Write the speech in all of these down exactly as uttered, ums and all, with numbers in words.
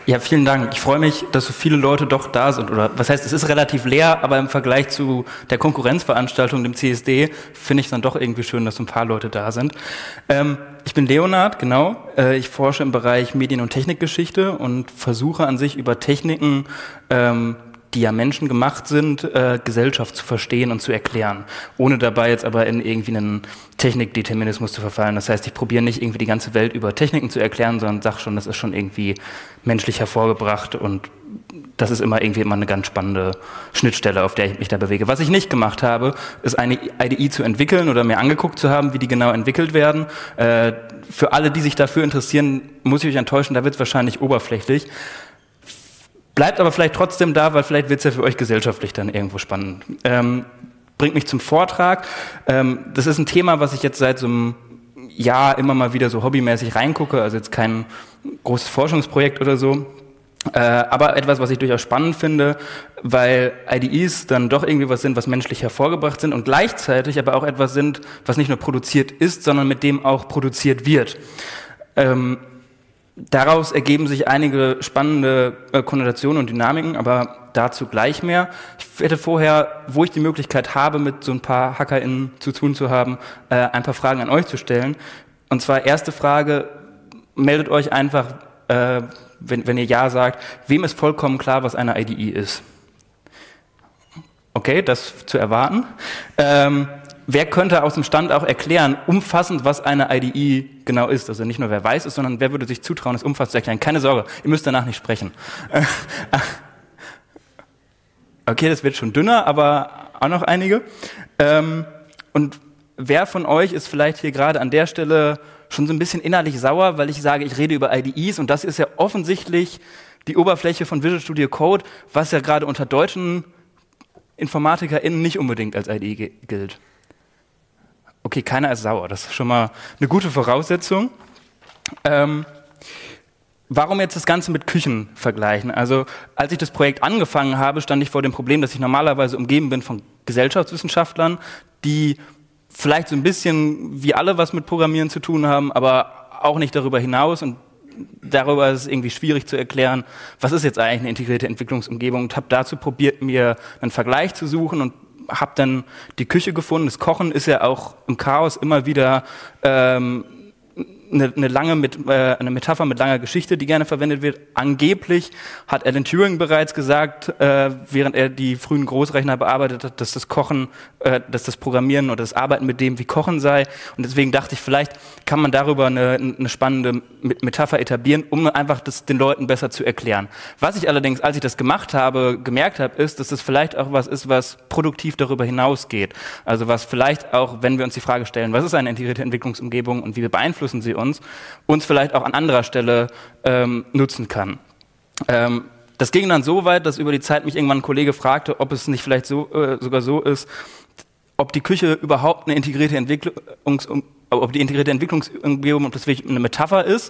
Ja, vielen Dank. Ich freue mich, dass so viele Leute doch da sind. Oder was heißt, es ist relativ leer, aber im Vergleich zu der Konkurrenzveranstaltung, dem C S D, finde ich es dann doch irgendwie schön, dass so ein paar Leute da sind. Ähm, ich bin Leonhard, genau. Äh, ich forsche im Bereich Medien- und Technikgeschichte und versuche an sich über Techniken, ähm, die ja menschengemacht sind, äh, Gesellschaft zu verstehen und zu erklären, ohne dabei jetzt aber in irgendwie einen Technikdeterminismus zu verfallen. Das heißt, ich probiere nicht irgendwie die ganze Welt über Techniken zu erklären, sondern sage schon, das ist schon irgendwie menschlich hervorgebracht und das ist immer irgendwie immer eine ganz spannende Schnittstelle, auf der ich mich da bewege. Was ich nicht gemacht habe, ist eine I D E zu entwickeln oder mir angeguckt zu haben, wie die genau entwickelt werden. Äh, für alle, die sich dafür interessieren, muss ich euch enttäuschen, da wird es wahrscheinlich oberflächlich. Bleibt aber vielleicht trotzdem da, weil vielleicht wird es ja für euch gesellschaftlich dann irgendwo spannend. Ähm, bringt mich zum Vortrag. Ähm, das ist ein Thema, was ich jetzt seit so einem Jahr immer mal wieder so hobbymäßig reingucke, also jetzt kein großes Forschungsprojekt oder so, äh, aber etwas, was ich durchaus spannend finde, weil I D Es dann doch irgendwie was sind, was menschlich hervorgebracht sind und gleichzeitig aber auch etwas sind, was nicht nur produziert ist, sondern mit dem auch produziert wird. Ähm, Daraus ergeben sich einige spannende äh, Konnotationen und Dynamiken, aber dazu gleich mehr. Ich hätte vorher, wo ich die Möglichkeit habe, mit so ein paar HackerInnen zu tun zu haben, äh, ein paar Fragen an euch zu stellen. Und zwar erste Frage, meldet euch einfach, äh, wenn, wenn ihr Ja sagt, wem ist vollkommen klar, was eine I D E ist? Okay, das zu erwarten. Ähm, Wer könnte aus dem Stand auch erklären, umfassend, was eine I D E genau ist? Also nicht nur wer weiß es, sondern wer würde sich zutrauen, es umfassend zu erklären? Keine Sorge, ihr müsst danach nicht sprechen. Okay, das wird schon dünner, aber auch noch einige. Und wer von euch ist vielleicht hier gerade an der Stelle schon so ein bisschen innerlich sauer, weil ich sage, ich rede über I D Es und das ist ja offensichtlich die Oberfläche von Visual Studio Code, was ja gerade unter deutschen InformatikerInnen nicht unbedingt als I D E gilt. Okay, keiner ist sauer. Das ist schon mal eine gute Voraussetzung. Ähm, warum jetzt das Ganze mit Küchen vergleichen? Also, als ich das Projekt angefangen habe, stand ich vor dem Problem, dass ich normalerweise umgeben bin von Gesellschaftswissenschaftlern, die vielleicht so ein bisschen wie alle was mit Programmieren zu tun haben, aber auch nicht darüber hinaus. Und darüber ist es irgendwie schwierig zu erklären, was ist jetzt eigentlich eine integrierte Entwicklungsumgebung. Und habe dazu probiert, mir einen Vergleich zu suchen und habe dann die Küche gefunden. Das Kochen ist ja auch im Chaos immer wieder ähm, eine, eine lange mit, äh, eine Metapher mit langer Geschichte, die gerne verwendet wird. Angeblich hat Alan Turing bereits gesagt, äh, während er die frühen Großrechner bearbeitet hat, dass das Kochen, äh, dass das Programmieren oder das Arbeiten mit dem wie Kochen sei. Und deswegen dachte ich, vielleicht kann man darüber eine, eine spannende Metapher etablieren, um einfach das den Leuten besser zu erklären. Was ich allerdings, als ich das gemacht habe, gemerkt habe, ist, dass das vielleicht auch was ist, was produktiv darüber hinausgeht. Also was vielleicht auch, wenn wir uns die Frage stellen, was ist eine integrierte Entwicklungsumgebung und wie beeinflussen sie uns, uns vielleicht auch an anderer Stelle ähm, nutzen kann. Ähm, das ging dann so weit, dass über die Zeit mich irgendwann ein Kollege fragte, ob es nicht vielleicht so, äh, sogar so ist, ob die Küche überhaupt eine integrierte Entwicklungs, ob die integrierte Entwicklungsumgebung, ob das wirklich eine Metapher ist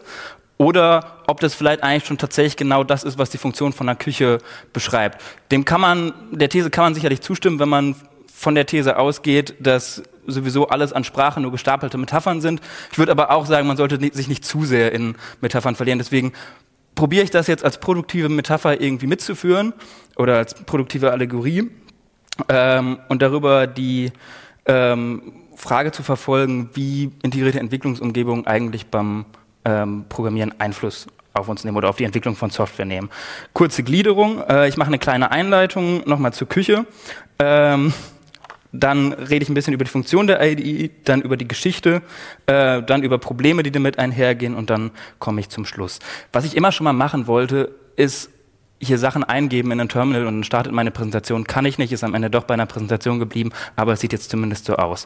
oder ob das vielleicht eigentlich schon tatsächlich genau das ist, was die Funktion von einer Küche beschreibt. Dem kann man, der These kann man sicherlich zustimmen, wenn man von der These ausgeht, dass sowieso alles an Sprache nur gestapelte Metaphern sind. Ich würde aber auch sagen, man sollte sich nicht zu sehr in Metaphern verlieren. Deswegen probiere ich das jetzt als produktive Metapher irgendwie mitzuführen oder als produktive Allegorie ähm, und darüber die ähm, Frage zu verfolgen, wie integrierte Entwicklungsumgebungen eigentlich beim ähm, Programmieren Einfluss auf uns nehmen oder auf die Entwicklung von Software nehmen. Kurze Gliederung. Äh, ich mache eine kleine Einleitung nochmal zur Küche. Ähm, Dann rede ich ein bisschen über die Funktion der I D E, dann über die Geschichte, äh, dann über Probleme, die damit einhergehen und dann komme ich zum Schluss. Was ich immer schon mal machen wollte, ist hier Sachen eingeben in ein Terminal und dann startet meine Präsentation. Kann ich nicht, ist am Ende doch bei einer Präsentation geblieben, aber es sieht jetzt zumindest so aus.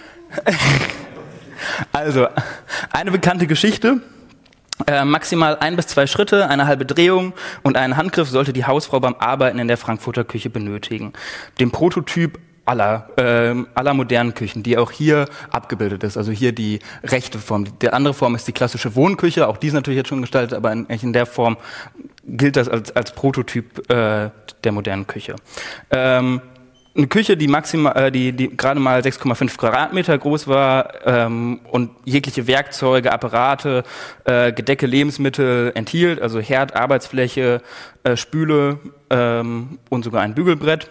Also, eine bekannte Geschichte. Äh, maximal ein bis zwei Schritte, eine halbe Drehung und einen Handgriff sollte die Hausfrau beim Arbeiten in der Frankfurter Küche benötigen. Den Prototyp aller, äh, aller modernen Küchen, die auch hier abgebildet ist. Also hier die rechte Form. Die andere Form ist die klassische Wohnküche, auch die ist natürlich jetzt schon gestaltet, aber in, in der Form gilt das als, als Prototyp äh, der modernen Küche. Ähm, eine Küche, die maximal, äh, die, die gerade mal sechs Komma fünf Quadratmeter groß war ähm, und jegliche Werkzeuge, Apparate, äh, Gedecke, Lebensmittel enthielt, also Herd, Arbeitsfläche, äh, Spüle ähm, und sogar ein Bügelbrett.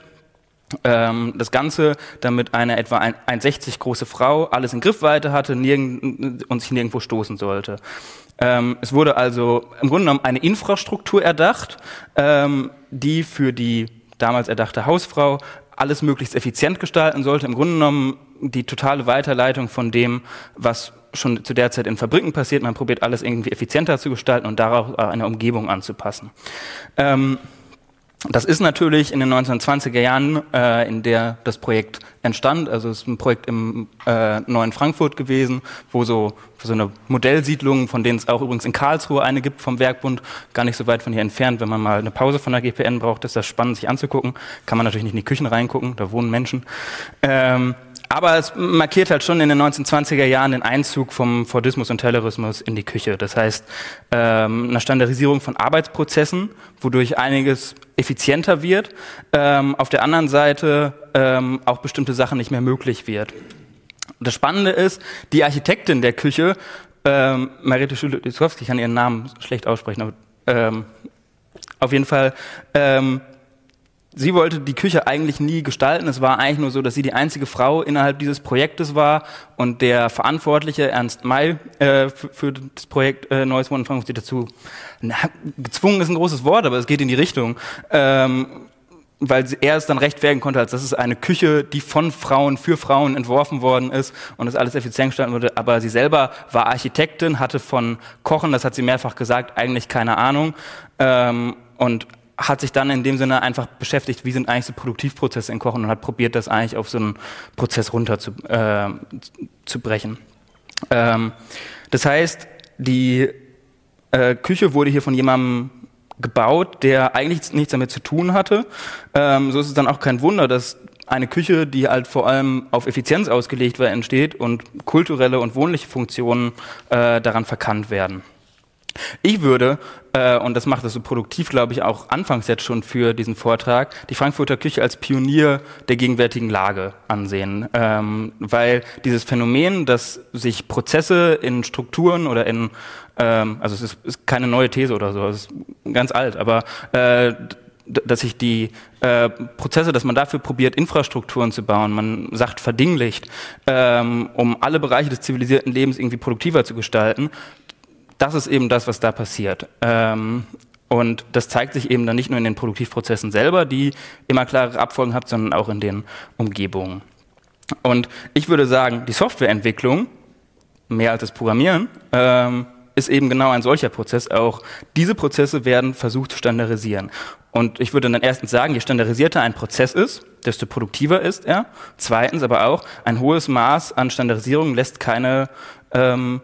Ähm, das Ganze, damit eine etwa eins Komma sechzig große Frau alles in Griffweite hatte nirgend, und sich nirgendwo stoßen sollte. Ähm, es wurde also im Grunde genommen eine Infrastruktur erdacht, ähm, die für die damals erdachte Hausfrau alles möglichst effizient gestalten sollte. Im Grunde genommen die totale Weiterleitung von dem, was schon zu der Zeit in Fabriken passiert. Man probiert alles irgendwie effizienter zu gestalten und darauf eine Umgebung anzupassen. Ähm, Das ist natürlich in den neunzehnhundertzwanziger Jahren, äh, in der das Projekt entstand, also es ist ein Projekt im äh, neuen Frankfurt gewesen, wo so, so eine Modellsiedlung, von denen es auch übrigens in Karlsruhe eine gibt vom Werkbund, gar nicht so weit von hier entfernt. Wenn man mal eine Pause von der G P N braucht, ist das spannend, sich anzugucken. Kann man natürlich nicht in die Küchen reingucken, da wohnen Menschen. Ähm, Aber es markiert halt schon in den neunzehnhundertzwanziger Jahren den Einzug vom Fordismus und Taylorismus in die Küche. Das heißt, ähm, eine Standardisierung von Arbeitsprozessen, wodurch einiges effizienter wird, ähm, auf der anderen Seite ähm, auch bestimmte Sachen nicht mehr möglich wird. Das Spannende ist, die Architektin der Küche, ähm, Mariette Schüle-Liskowski, ich kann ihren Namen schlecht aussprechen, aber ähm, auf jeden Fall, ähm, sie wollte die Küche eigentlich nie gestalten. Es war eigentlich nur so, dass sie die einzige Frau innerhalb dieses Projektes war und der Verantwortliche, Ernst May, äh, für, für das Projekt äh, Neues Wohnen in Frankfurt, sie dazu, na, gezwungen ist ein großes Wort, aber es geht in die Richtung, ähm, weil sie, er es dann rechtfertigen konnte, als das ist eine Küche, die von Frauen für Frauen entworfen worden ist und das alles effizient gestalten wurde. Aber sie selber war Architektin, hatte von Kochen, das hat sie mehrfach gesagt, eigentlich keine Ahnung, ähm, und hat sich dann in dem Sinne einfach beschäftigt, wie sind eigentlich so Produktivprozesse in Kochen und hat probiert, das eigentlich auf so einen Prozess runter zu, äh, zu brechen. Ähm, das heißt, die äh, Küche wurde hier von jemandem gebaut, der eigentlich nichts damit zu tun hatte. Ähm, so ist es dann auch kein Wunder, dass eine Küche, die halt vor allem auf Effizienz ausgelegt war, entsteht und kulturelle und wohnliche Funktionen äh, daran verkannt werden. Ich würde, äh, und das macht es so produktiv, glaube ich, auch anfangs jetzt schon für diesen Vortrag, die Frankfurter Küche als Pionier der gegenwärtigen Lage ansehen. Ähm, weil dieses Phänomen, dass sich Prozesse in Strukturen oder in, ähm, also es ist, ist keine neue These oder so, es ist ganz alt, aber äh, dass sich die äh, Prozesse, dass man dafür probiert, Infrastrukturen zu bauen, man sagt verdinglicht, ähm, um alle Bereiche des zivilisierten Lebens irgendwie produktiver zu gestalten. Das ist eben das, was da passiert. Ähm, und das zeigt sich eben dann nicht nur in den Produktivprozessen selber, die immer klare Abfolgen haben, sondern auch in den Umgebungen. Und ich würde sagen, die Softwareentwicklung, mehr als das Programmieren, ähm, ist eben genau ein solcher Prozess. Auch diese Prozesse werden versucht zu standardisieren. Und ich würde dann erstens sagen, je standardisierter ein Prozess ist, desto produktiver ist er. Zweitens aber auch, ein hohes Maß an Standardisierung lässt keine ähm,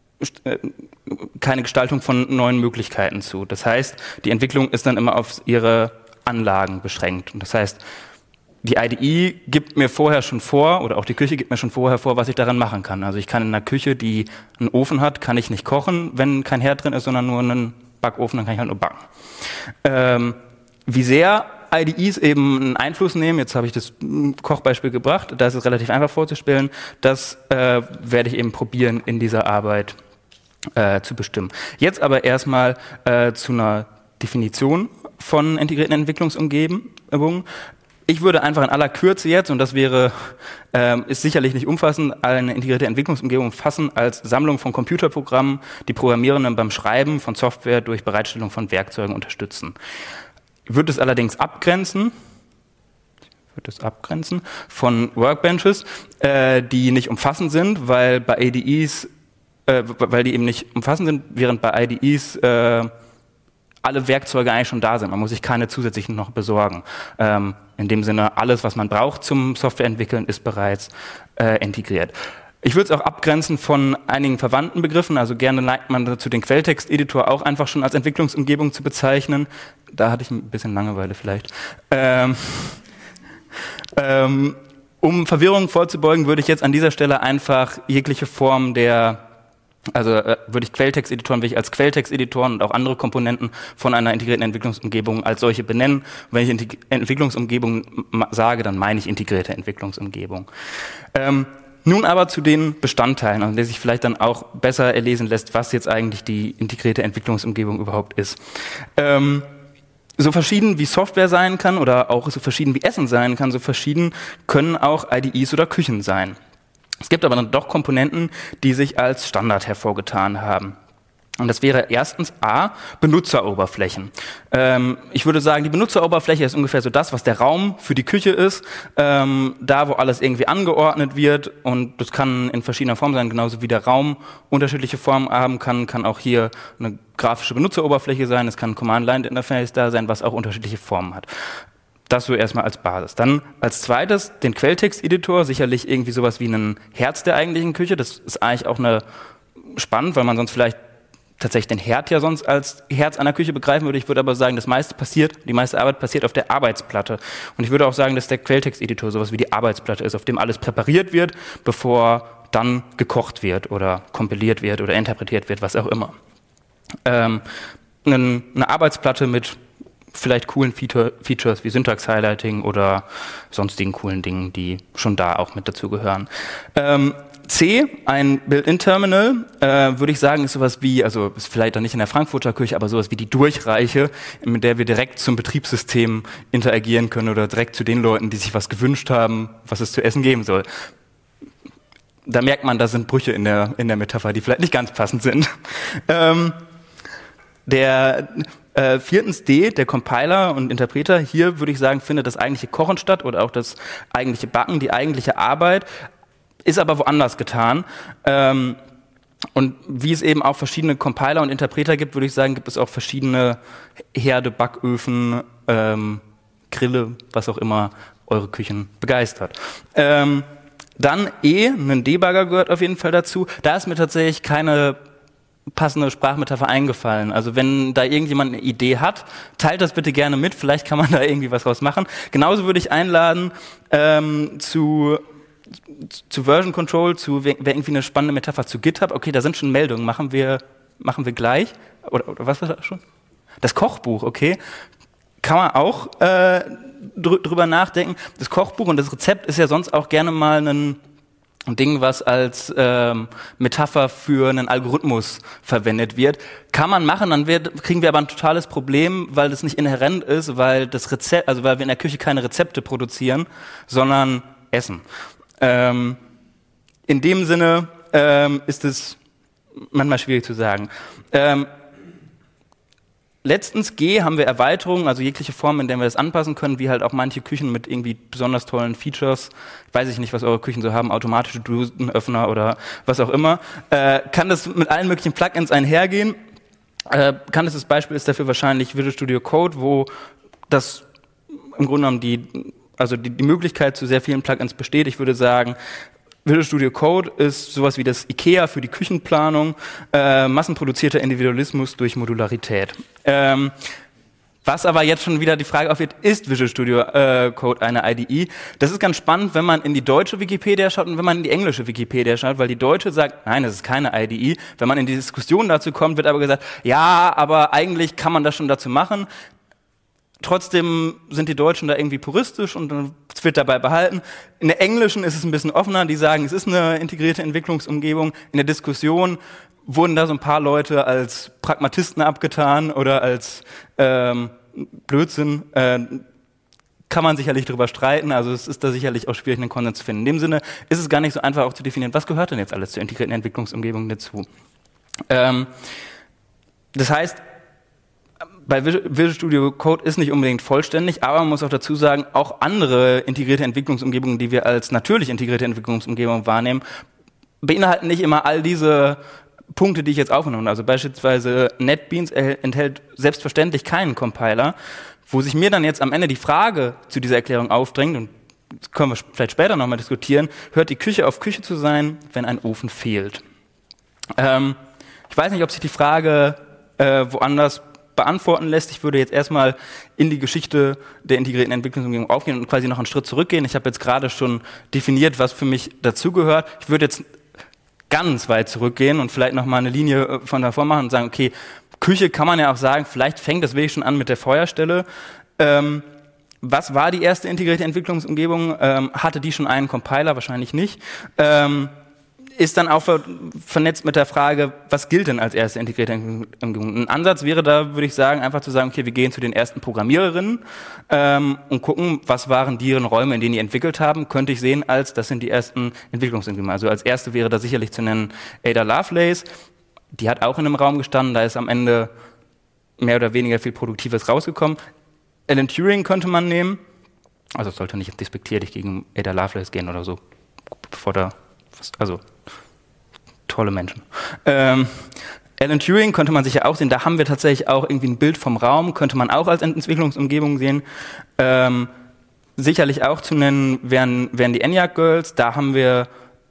keine Gestaltung von neuen Möglichkeiten zu. Das heißt, die Entwicklung ist dann immer auf ihre Anlagen beschränkt. Und das heißt, die I D E gibt mir vorher schon vor, oder auch die Küche gibt mir schon vorher vor, was ich daran machen kann. Also ich kann in einer Küche, die einen Ofen hat, kann ich nicht kochen, wenn kein Herd drin ist, sondern nur einen Backofen, dann kann ich halt nur backen. Ähm, wie sehr I D Es eben einen Einfluss nehmen, jetzt habe ich das Kochbeispiel gebracht, da ist es relativ einfach vorzustellen, das äh, werde ich eben probieren in dieser Arbeit Äh, zu bestimmen. Jetzt aber erstmal äh, zu einer Definition von integrierten Entwicklungsumgebungen. Ich würde einfach in aller Kürze jetzt, und das wäre, äh, ist sicherlich nicht umfassend, eine integrierte Entwicklungsumgebung fassen als Sammlung von Computerprogrammen, die Programmierenden beim Schreiben von Software durch Bereitstellung von Werkzeugen unterstützen. Ich würde es allerdings abgrenzen, würde es abgrenzen von Workbenches, äh, die nicht umfassend sind, weil bei I D Es weil die eben nicht umfassend sind, während bei I D Es äh, alle Werkzeuge eigentlich schon da sind. Man muss sich keine zusätzlichen noch besorgen. Ähm, in dem Sinne, alles, was man braucht zum Softwareentwickeln, ist bereits äh, integriert. Ich würde es auch abgrenzen von einigen verwandten Begriffen, also gerne neigt man dazu, den Quelltexteditor auch einfach schon als Entwicklungsumgebung zu bezeichnen. Da hatte ich ein bisschen Langeweile vielleicht. Ähm, ähm, um Verwirrung vorzubeugen, würde ich jetzt an dieser Stelle einfach jegliche Form der Also äh, würde ich Quelltexteditoren will ich als Quelltexteditoren und auch andere Komponenten von einer integrierten Entwicklungsumgebung als solche benennen. Und wenn ich Integ- Entwicklungsumgebung ma- sage, dann meine ich integrierte Entwicklungsumgebung. Ähm, nun aber zu den Bestandteilen, an der sich vielleicht dann auch besser erlesen lässt, was jetzt eigentlich die integrierte Entwicklungsumgebung überhaupt ist. Ähm, so verschieden wie Software sein kann oder auch so verschieden wie Essen sein kann, so verschieden können auch I D Es oder Küchen sein. Es gibt aber dann doch Komponenten, die sich als Standard hervorgetan haben. Und das wäre erstens A, Benutzeroberflächen. Ähm, ich würde sagen, die Benutzeroberfläche ist ungefähr so das, was der Raum für die Küche ist, ähm, da wo alles irgendwie angeordnet wird, und das kann in verschiedener Form sein, genauso wie der Raum unterschiedliche Formen haben kann, kann auch hier eine grafische Benutzeroberfläche sein, es kann ein Command-Line-Interface da sein, was auch unterschiedliche Formen hat. Das so erstmal als Basis. Dann als zweites den Quelltexteditor, sicherlich irgendwie sowas wie ein Herz der eigentlichen Küche. Das ist eigentlich auch eine spannend, weil man sonst vielleicht tatsächlich den Herd ja sonst als Herz einer Küche begreifen würde. Ich würde aber sagen, das meiste passiert, die meiste Arbeit passiert auf der Arbeitsplatte. Und ich würde auch sagen, dass der Quelltexteditor sowas wie die Arbeitsplatte ist, auf dem alles präpariert wird, bevor dann gekocht wird oder kompiliert wird oder interpretiert wird, was auch immer. Ähm, eine Arbeitsplatte mit vielleicht coolen Feature, Features wie Syntax-Highlighting oder sonstigen coolen Dingen, die schon da auch mit dazugehören. Ähm, C, ein Built-in-Terminal, äh, würde ich sagen, ist sowas wie, also ist vielleicht auch nicht in der Frankfurter Küche, aber sowas wie die Durchreiche, mit der wir direkt zum Betriebssystem interagieren können oder direkt zu den Leuten, die sich was gewünscht haben, was es zu essen geben soll. Da merkt man, da sind Brüche in der, in der Metapher, die vielleicht nicht ganz passend sind. Ähm, der Äh, viertens D, der Compiler und Interpreter, hier würde ich sagen, findet das eigentliche Kochen statt oder auch das eigentliche Backen, die eigentliche Arbeit, ist aber woanders getan. Ähm, und wie es eben auch verschiedene Compiler und Interpreter gibt, würde ich sagen, gibt es auch verschiedene Herde, Backöfen, ähm, Grille, was auch immer eure Küchen begeistert. Ähm, dann E, ein Debugger gehört auf jeden Fall dazu. Da ist mir tatsächlich keine passende Sprachmetapher eingefallen. Also wenn da irgendjemand eine Idee hat, teilt das bitte gerne mit, vielleicht kann man da irgendwie was draus machen. Genauso würde ich einladen ähm, zu, zu Version Control, zu wer irgendwie eine spannende Metapher zu GitHub. Okay, da sind schon Meldungen, machen wir, machen wir gleich. Oder, oder was war das schon? Das Kochbuch, okay. Kann man auch äh, dr- drüber nachdenken. Das Kochbuch und das Rezept ist ja sonst auch gerne mal ein ein Ding, was als ähm, Metapher für einen Algorithmus verwendet wird. Kann man machen, dann wird, kriegen wir aber ein totales Problem, weil das nicht inhärent ist, weil das Rezept, also weil wir in der Küche keine Rezepte produzieren, sondern Essen. Ähm, in dem Sinne ähm, ist es manchmal schwierig zu sagen. Ähm, Letztens G haben wir Erweiterungen, also jegliche Formen, in denen wir das anpassen können, wie halt auch manche Küchen mit irgendwie besonders tollen Features. Weiß ich nicht, was eure Küchen so haben, automatische Dosenöffner oder was auch immer. Äh, kann das mit allen möglichen Plugins einhergehen. Äh, bekanntestes Beispiel ist dafür wahrscheinlich Visual Studio Code, wo das im Grunde genommen die, also die, die Möglichkeit zu sehr vielen Plugins besteht. Ich würde sagen, Visual Studio Code ist sowas wie das IKEA für die Küchenplanung, äh, massenproduzierter Individualismus durch Modularität. Ähm, was aber jetzt schon wieder die Frage aufwirft, ist Visual Studio äh, Code eine I D E? Das ist ganz spannend, wenn man in die deutsche Wikipedia schaut und wenn man in die englische Wikipedia schaut, weil die deutsche sagt, nein, das ist keine I D E. Wenn man in die Diskussion dazu kommt, wird aber gesagt, ja, aber eigentlich kann man das schon dazu machen. Trotzdem sind die Deutschen da irgendwie puristisch und es wird dabei behalten. In der englischen ist es ein bisschen offener, die sagen, es ist eine integrierte Entwicklungsumgebung. In der Diskussion wurden da so ein paar Leute als Pragmatisten abgetan oder als ähm, Blödsinn. Äh, kann man sicherlich drüber streiten, also es ist da sicherlich auch schwierig, einen Konsens zu finden. In dem Sinne ist es gar nicht so einfach auch zu definieren, was gehört denn jetzt alles zur integrierten Entwicklungsumgebung dazu. Ähm, das heißt, bei Visual Studio Code ist nicht unbedingt vollständig, aber man muss auch dazu sagen, auch andere integrierte Entwicklungsumgebungen, die wir als natürlich integrierte Entwicklungsumgebung wahrnehmen, beinhalten nicht immer all diese Punkte, die ich jetzt aufgenommen habe. Also beispielsweise NetBeans enthält selbstverständlich keinen Compiler, wo sich mir dann jetzt am Ende die Frage zu dieser Erklärung aufdrängt, und das können wir vielleicht später nochmal diskutieren, hört die Küche auf Küche zu sein, wenn ein Ofen fehlt? Ähm, ich weiß nicht, ob sich die Frage äh, woanders beantworten lässt. Ich würde jetzt erstmal in die Geschichte der integrierten Entwicklungsumgebung aufgehen und quasi noch einen Schritt zurückgehen. Ich habe jetzt gerade schon definiert, was für mich dazugehört. Ich würde jetzt ganz weit zurückgehen und vielleicht nochmal eine Linie von davor machen und sagen, okay, Küche kann man ja auch sagen, vielleicht fängt das wirklich schon an mit der Feuerstelle. Ähm, was war die erste integrierte Entwicklungsumgebung? Ähm, hatte die schon einen Compiler? Wahrscheinlich nicht. Ähm, ist dann auch ver- vernetzt mit der Frage, was gilt denn als erste integrierte Umgebung? Ein Ansatz wäre da, würde ich sagen, einfach zu sagen, okay, wir gehen zu den ersten Programmiererinnen ähm, und gucken, was waren deren Räume, in denen die entwickelt haben, könnte ich sehen als, das sind die ersten Entwicklungsumgebungen. Also als erste wäre da sicherlich zu nennen Ada Lovelace, die hat auch in einem Raum gestanden, da ist am Ende mehr oder weniger viel Produktives rausgekommen. Alan Turing könnte man nehmen, also es sollte nicht despektierlich gegen Ada Lovelace gehen oder so, bevor da, also tolle Menschen. Ähm, Alan Turing könnte man sich ja auch sehen, da haben wir tatsächlich auch irgendwie ein Bild vom Raum, könnte man auch als Entwicklungsumgebung sehen. Ähm, sicherlich auch zu nennen wären, wären die ENIAC Girls, da haben wir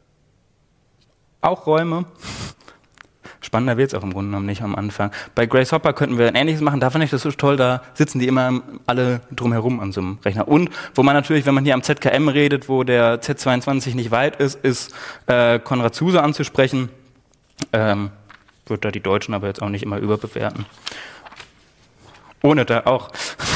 auch Räume. Spannender wird es auch im Grunde genommen nicht am Anfang. Bei Grace Hopper könnten wir ein Ähnliches machen, da fand ich das so toll, da sitzen die immer alle drumherum an so einem Rechner. Und wo man natürlich, wenn man hier am Z K M redet, wo der Z zweiundzwanzig nicht weit ist, ist äh, Konrad Zuse anzusprechen. Ähm, wird da die Deutschen aber jetzt auch nicht immer überbewerten. Ohne da auch...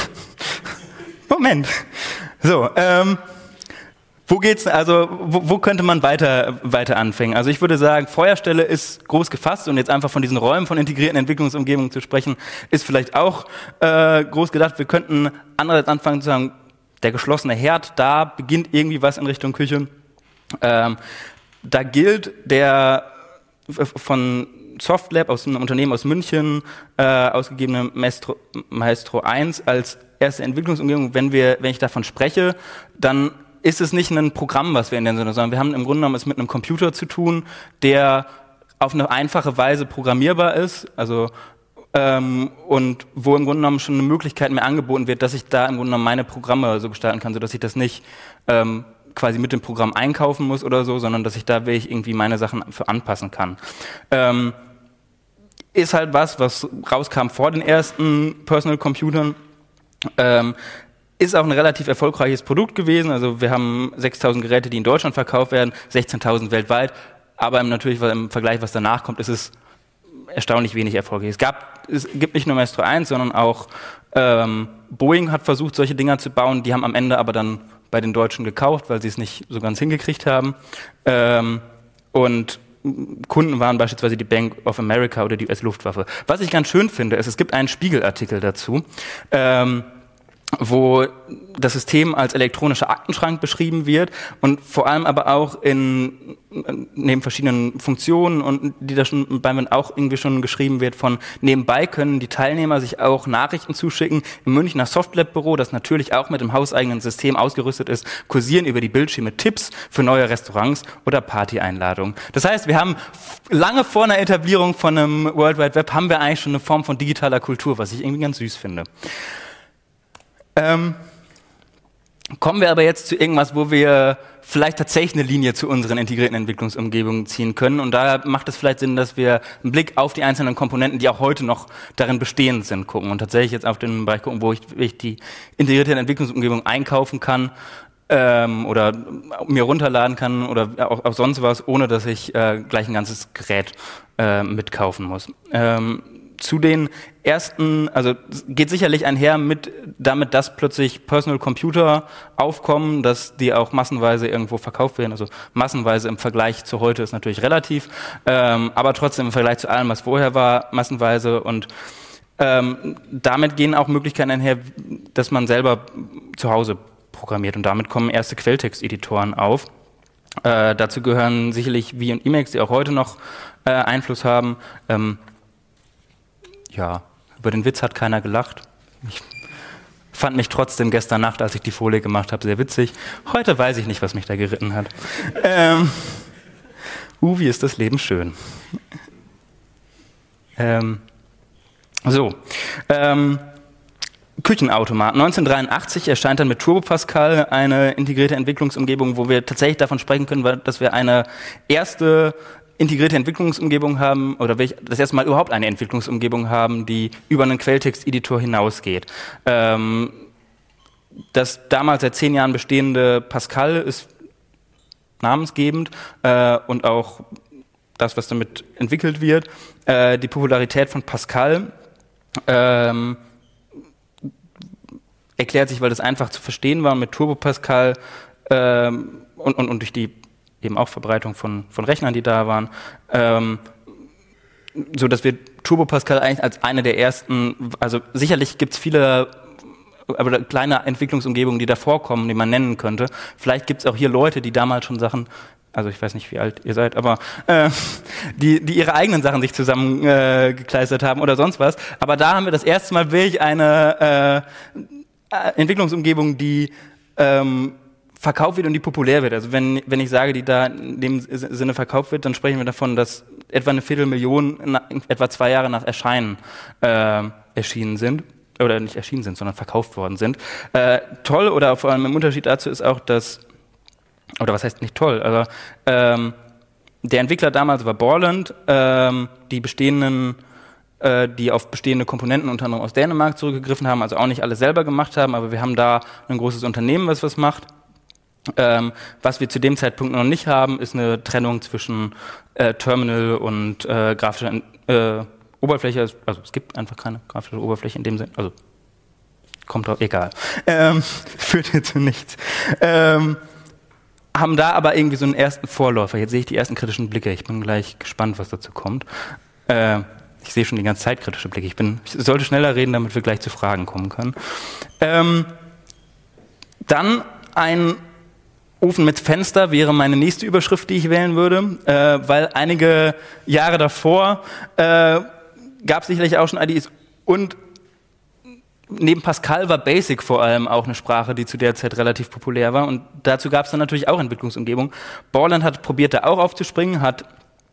Moment. So, ähm... Wo geht's, also, wo, wo könnte man weiter, weiter anfangen? Also ich würde sagen, Feuerstelle ist groß gefasst und jetzt einfach von diesen Räumen von integrierten Entwicklungsumgebungen zu sprechen, ist vielleicht auch äh, groß gedacht. Wir könnten andererseits anfangen zu sagen, der geschlossene Herd, da beginnt irgendwie was in Richtung Küche. Ähm, da gilt der von Softlab aus einem Unternehmen aus München äh, ausgegebene Maestro, Maestro eins als erste Entwicklungsumgebung. Wenn wir, wenn ich davon spreche, dann ist es nicht ein Programm, was wir in dem Sinne, sondern wir haben im Grunde genommen es mit einem Computer zu tun, der auf eine einfache Weise programmierbar ist, also ähm, und wo im Grunde genommen schon eine Möglichkeit mir angeboten wird, dass ich da im Grunde genommen meine Programme so gestalten kann, sodass ich das nicht ähm, quasi mit dem Programm einkaufen muss oder so, sondern dass ich da wirklich irgendwie meine Sachen für anpassen kann. Ähm, ist halt was, was rauskam vor den ersten Personal Computern. Ähm, Ist auch ein relativ erfolgreiches Produkt gewesen. Also wir haben sechstausend Geräte, die in Deutschland verkauft werden, sechzehntausend weltweit. Aber natürlich im Vergleich, was danach kommt, ist es erstaunlich wenig erfolgreich. Es gab, es gibt nicht nur Maestro eins, sondern auch ähm, Boeing hat versucht, solche Dinger zu bauen. Die haben am Ende aber dann bei den Deutschen gekauft, weil sie es nicht so ganz hingekriegt haben. Ähm, und Kunden waren beispielsweise die Bank of America oder die U S-Luftwaffe. Was ich ganz schön finde, ist, es gibt einen Spiegelartikel dazu, ähm, wo das System als elektronischer Aktenschrank beschrieben wird und vor allem aber auch in neben verschiedenen Funktionen und die da schon bei mir auch irgendwie schon geschrieben wird von nebenbei können die Teilnehmer sich auch Nachrichten zuschicken. Im Münchner Softlab-Büro, das natürlich auch mit dem hauseigenen System ausgerüstet ist, kursieren über die Bildschirme Tipps für neue Restaurants oder Party-Einladungen. Das heißt, wir haben lange vor einer Etablierung von einem World Wide Web haben wir eigentlich schon eine Form von digitaler Kultur, was ich irgendwie ganz süß finde. Ähm, kommen wir aber jetzt zu irgendwas, wo wir vielleicht tatsächlich eine Linie zu unseren integrierten Entwicklungsumgebungen ziehen können. Und da macht es vielleicht Sinn, dass wir einen Blick auf die einzelnen Komponenten, die auch heute noch darin bestehend sind, gucken. Und tatsächlich jetzt auf den Bereich gucken, wo ich, ich die integrierte Entwicklungsumgebung einkaufen kann ähm, oder mir runterladen kann oder auch, auch sonst was, ohne dass ich äh, gleich ein ganzes Gerät äh, mitkaufen muss. Ähm, Zu den ersten, also geht sicherlich einher mit damit, dass plötzlich Personal Computer aufkommen, dass die auch massenweise irgendwo verkauft werden. Also massenweise im Vergleich zu heute ist natürlich relativ, ähm, aber trotzdem im Vergleich zu allem, was vorher war, massenweise. Und ähm, damit gehen auch Möglichkeiten einher, dass man selber zu Hause programmiert. Und damit kommen erste Quelltexteditoren auf. Äh, dazu gehören sicherlich V und Emacs, die auch heute noch äh, Einfluss haben. Ähm, Ja, über den Witz hat keiner gelacht. Ich fand mich trotzdem gestern Nacht, als ich die Folie gemacht habe, sehr witzig. Heute weiß ich nicht, was mich da geritten hat. Ähm, uh, wie ist das Leben schön. Ähm, so, ähm, Küchenautomat. neunzehnhundertdreiundachtzig erscheint dann mit Turbo Pascal eine integrierte Entwicklungsumgebung, wo wir tatsächlich davon sprechen können, dass wir eine erste integrierte Entwicklungsumgebung haben oder das erste Mal überhaupt eine Entwicklungsumgebung haben, die über einen Quelltexteditor hinausgeht. Ähm, das damals seit zehn Jahren bestehende Pascal ist namensgebend äh, und auch das, was damit entwickelt wird. Äh, die Popularität von Pascal ähm, erklärt sich, weil das einfach zu verstehen war. Und mit Turbo Pascal ähm, und, und, und durch die eben auch Verbreitung von, von Rechnern, die da waren, ähm, so dass wir Turbo Pascal eigentlich als eine der ersten, also sicherlich gibt es viele aber kleine Entwicklungsumgebungen, die da vorkommen, die man nennen könnte. Vielleicht gibt es auch hier Leute, die damals schon Sachen, also ich weiß nicht, wie alt ihr seid, aber äh, die, die ihre eigenen Sachen sich zusammen äh, gekleistert haben oder sonst was. Aber da haben wir das erste Mal wirklich eine äh, Entwicklungsumgebung, die ähm, verkauft wird und die populär wird. Also wenn, wenn ich sage, die da in dem Sinne verkauft wird, dann sprechen wir davon, dass etwa eine Viertelmillion na, etwa zwei Jahre nach Erscheinen äh, erschienen sind. Oder nicht erschienen sind, sondern verkauft worden sind. Äh, toll oder vor allem im Unterschied dazu ist auch, dass, oder was heißt nicht toll, also ähm, der Entwickler damals war Borland, ähm, die bestehenden, äh, die auf bestehende Komponenten unter anderem aus Dänemark zurückgegriffen haben, also auch nicht alle selber gemacht haben, aber wir haben da ein großes Unternehmen, was was macht. Ähm, was wir zu dem Zeitpunkt noch nicht haben, ist eine Trennung zwischen äh, Terminal und äh, grafischer äh, Oberfläche, also es gibt einfach keine grafische Oberfläche in dem Sinne, also kommt auch egal, ähm, führt hier zu nichts. Ähm, haben da aber irgendwie so einen ersten Vorläufer. Jetzt sehe ich die ersten kritischen Blicke. Ich bin gleich gespannt, was dazu kommt. Äh, ich sehe schon die ganze Zeit kritische Blicke. Ich bin, ich sollte schneller reden, damit wir gleich zu Fragen kommen können. Ähm, dann ein Ofen mit Fenster wäre meine nächste Überschrift, die ich wählen würde, äh, weil einige Jahre davor äh, gab es sicherlich auch schon I D Es und neben Pascal war Basic vor allem auch eine Sprache, die zu der Zeit relativ populär war und dazu gab es dann natürlich auch Entwicklungsumgebungen. Borland hat probiert, da auch aufzuspringen, hat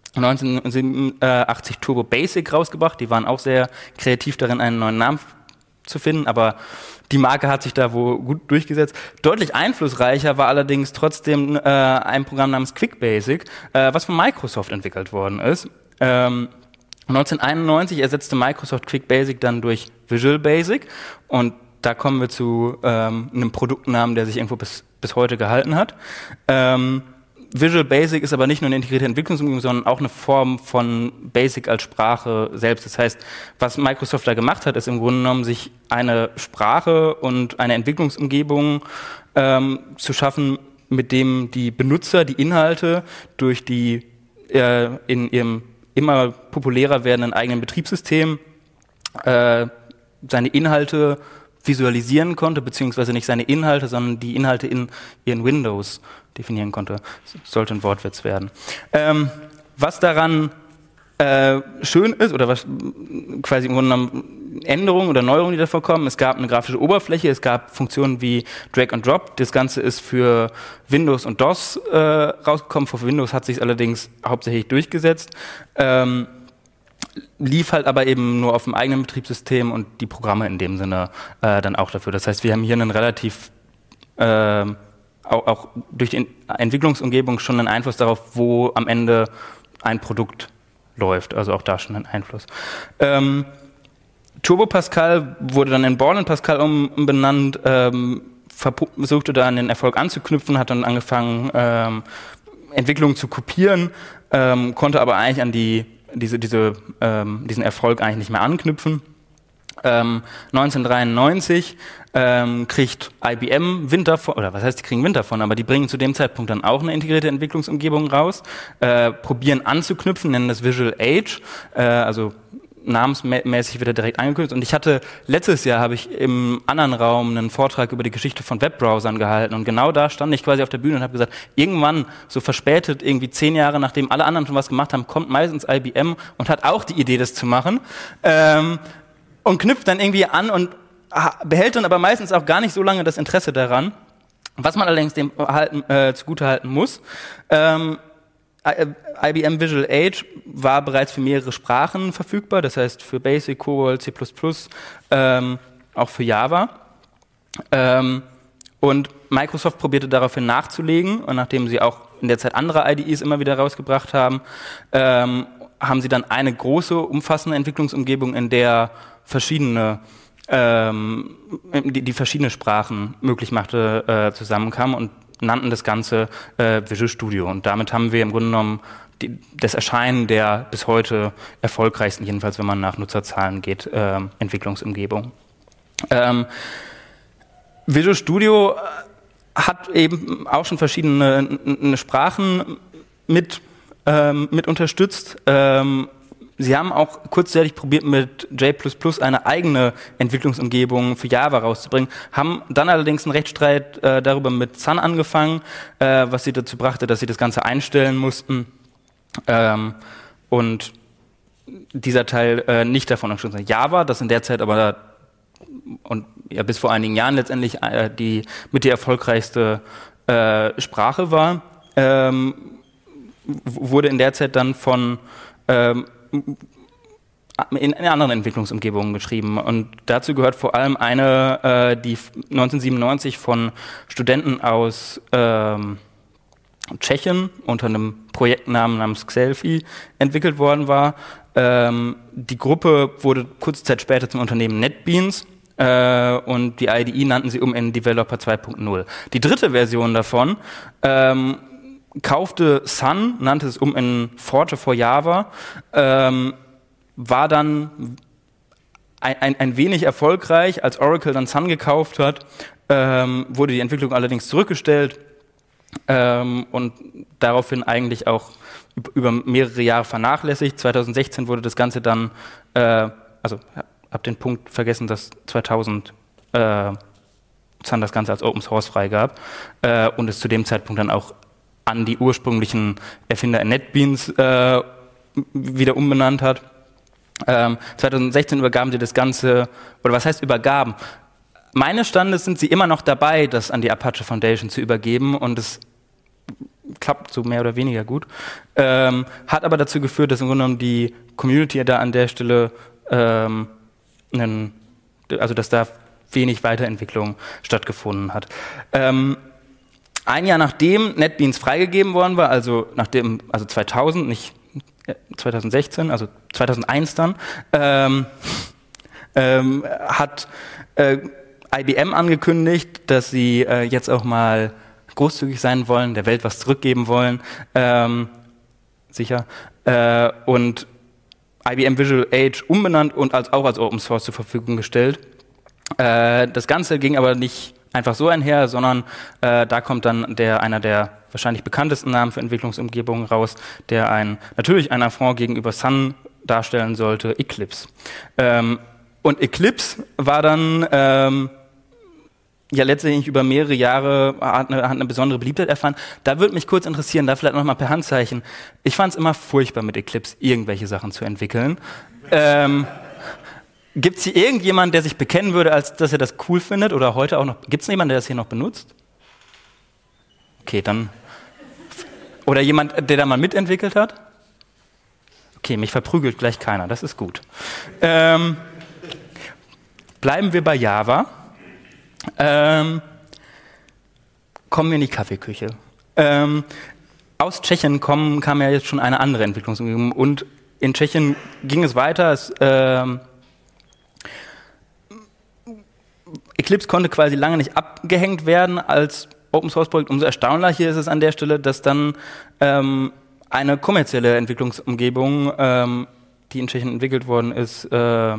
neunzehnhundertsiebenundachtzig Turbo Basic rausgebracht, die waren auch sehr kreativ darin, einen neuen Namen zu finden, aber die Marke hat sich da wohl gut durchgesetzt. Deutlich einflussreicher war allerdings trotzdem äh, ein Programm namens Quick Basic, äh, was von Microsoft entwickelt worden ist. Ähm, neunzehnhunderteinundneunzig ersetzte Microsoft Quick Basic dann durch Visual Basic und da kommen wir zu ähm, einem Produktnamen, der sich irgendwo bis, bis heute gehalten hat. Ähm, Visual Basic ist aber nicht nur eine integrierte Entwicklungsumgebung, sondern auch eine Form von Basic als Sprache selbst. Das heißt, was Microsoft da gemacht hat, ist im Grunde genommen, sich eine Sprache und eine Entwicklungsumgebung ähm, zu schaffen, mit dem die Benutzer die Inhalte durch die äh, in ihrem immer populärer werdenden eigenen Betriebssystem äh, seine Inhalte visualisieren konnte, beziehungsweise nicht seine Inhalte, sondern die Inhalte in ihren Windows definieren konnte. Das sollte ein Wortwitz werden. Ähm, was daran äh, schön ist, oder was quasi im Grunde genommen Änderungen oder Neuerungen, die davor kommen, es gab eine grafische Oberfläche, es gab Funktionen wie Drag and Drop, das Ganze ist für Windows und DOS äh, rausgekommen, für Windows hat sich allerdings hauptsächlich durchgesetzt, ähm, lief halt aber eben nur auf dem eigenen Betriebssystem und die Programme in dem Sinne äh, dann auch dafür. Das heißt, wir haben hier einen relativ äh, auch, auch durch die Entwicklungsumgebung schon einen Einfluss darauf, wo am Ende ein Produkt läuft, also auch da schon einen Einfluss. Ähm, Turbo Pascal wurde dann in Borland Pascal umbenannt, ähm, versuchte da an den Erfolg anzuknüpfen, hat dann angefangen, ähm, Entwicklungen zu kopieren, ähm, konnte aber eigentlich an die diese, diese, ähm, diesen Erfolg eigentlich nicht mehr anknüpfen. Ähm, neunzehnhundertdreiundneunzig ähm, kriegt I B M Wind davon, oder was heißt, die kriegen Wind davon, aber die bringen zu dem Zeitpunkt dann auch eine integrierte Entwicklungsumgebung raus, äh, probieren anzuknüpfen, nennen das Visual Age, äh, also namensmäßig wird er direkt angekündigt. Und ich hatte, letztes Jahr habe ich im anderen Raum einen Vortrag über die Geschichte von Webbrowsern gehalten und genau da stand ich quasi auf der Bühne und habe gesagt, irgendwann, so verspätet, irgendwie zehn Jahre, nachdem alle anderen schon was gemacht haben, kommt meistens I B M und hat auch die Idee, das zu machen ähm, und knüpft dann irgendwie an und behält dann aber meistens auch gar nicht so lange das Interesse daran, was man allerdings dem halten, äh, zugutehalten muss. Ähm, I B M Visual Age war bereits für mehrere Sprachen verfügbar, das heißt für Basic, COBOL, C plus plus, ähm, auch für Java. Ähm, und Microsoft probierte daraufhin nachzulegen und nachdem sie auch in der Zeit andere I D Es immer wieder rausgebracht haben, ähm, haben sie dann eine große, umfassende Entwicklungsumgebung, in der verschiedene ähm, die, die verschiedene Sprachen möglich machte, äh, zusammenkamen und nannten das Ganze äh, Visual Studio. Und damit haben wir im Grunde genommen die, das Erscheinen der bis heute erfolgreichsten, jedenfalls wenn man nach Nutzerzahlen geht, äh, Entwicklungsumgebung. Ähm, Visual Studio hat eben auch schon verschiedene n- n- Sprachen mit, ähm, mit unterstützt. Ähm, sie haben auch kurzzeitig probiert, mit J plus plus eine eigene Entwicklungsumgebung für Java rauszubringen, haben dann allerdings einen Rechtsstreit äh, darüber mit Sun angefangen, äh, was sie dazu brachte, dass sie das Ganze einstellen mussten ähm, und dieser Teil äh, nicht davon unterstützt. Java, das in der Zeit aber und ja bis vor einigen Jahren letztendlich äh, die mit die erfolgreichste äh, Sprache war, ähm, wurde in der Zeit dann von ähm, in, in anderen Entwicklungsumgebungen geschrieben. Und dazu gehört vor allem eine, äh, die neunzehnhundertsiebenundneunzig von Studenten aus ähm, Tschechien unter einem Projektnamen namens Xelfi entwickelt worden war. Ähm, die Gruppe wurde kurze Zeit später zum Unternehmen NetBeans äh, und die I D E nannten sie um in Developer zwei Punkt null. Die dritte Version davon ähm, kaufte Sun, nannte es um in Forge for Java, ähm, war dann ein, ein, ein wenig erfolgreich. Als Oracle dann Sun gekauft hat, ähm, wurde die Entwicklung allerdings zurückgestellt ähm, und daraufhin eigentlich auch über mehrere Jahre vernachlässigt. zweitausendsechzehn wurde das Ganze dann, äh, also hab den Punkt vergessen, dass zweitausend äh, Sun das Ganze als Open Source freigab äh, und es zu dem Zeitpunkt dann auch an die ursprünglichen Erfinder NetBeans äh, wieder umbenannt hat. Ähm, zweitausendsechzehn übergaben sie das Ganze, oder was heißt übergaben? Meines Standes sind sie immer noch dabei, das an die Apache Foundation zu übergeben und es klappt so mehr oder weniger gut. Ähm, hat aber dazu geführt, dass im Grunde genommen die Community da an der Stelle, ähm, einen, also dass da wenig Weiterentwicklung stattgefunden hat. Ähm, ein Jahr nachdem NetBeans freigegeben worden war, also nachdem, also zweitausend, nicht zweitausendsechzehn, also zweitausendeins dann, ähm, ähm, hat äh, I B M angekündigt, dass sie äh, jetzt auch mal großzügig sein wollen, der Welt was zurückgeben wollen, ähm, sicher, äh, und I B M Visual Age umbenannt und als, auch als Open Source zur Verfügung gestellt. Äh, das Ganze ging aber nicht einfach so einher, sondern äh, da kommt dann der einer der wahrscheinlich bekanntesten Namen für Entwicklungsumgebungen raus, der ein natürlich ein Affront gegenüber Sun darstellen sollte, Eclipse. Ähm, und Eclipse war dann ähm, ja letztendlich über mehrere Jahre hat eine, hat eine besondere Beliebtheit erfahren. Da würde mich kurz interessieren, da vielleicht nochmal per Handzeichen. Ich fand es immer furchtbar, mit Eclipse irgendwelche Sachen zu entwickeln. Ähm, Gibt es hier irgendjemanden, der sich bekennen würde, als dass er das cool findet oder heute auch noch? Gibt es jemanden, der das hier noch benutzt? Okay, dann. Oder jemand, der da mal mitentwickelt hat? Okay, mich verprügelt gleich keiner, das ist gut. Ähm, bleiben wir bei Java. Ähm, kommen wir in die Kaffeeküche. Ähm, aus Tschechien kommen, kam ja jetzt schon eine andere Entwicklungsumgebung und in Tschechien ging es weiter. Es, ähm, Eclipse konnte quasi lange nicht abgehängt werden als Open Source Projekt. Umso erstaunlicher ist es an der Stelle, dass dann ähm, eine kommerzielle Entwicklungsumgebung, ähm, die in Tschechien entwickelt worden ist, äh,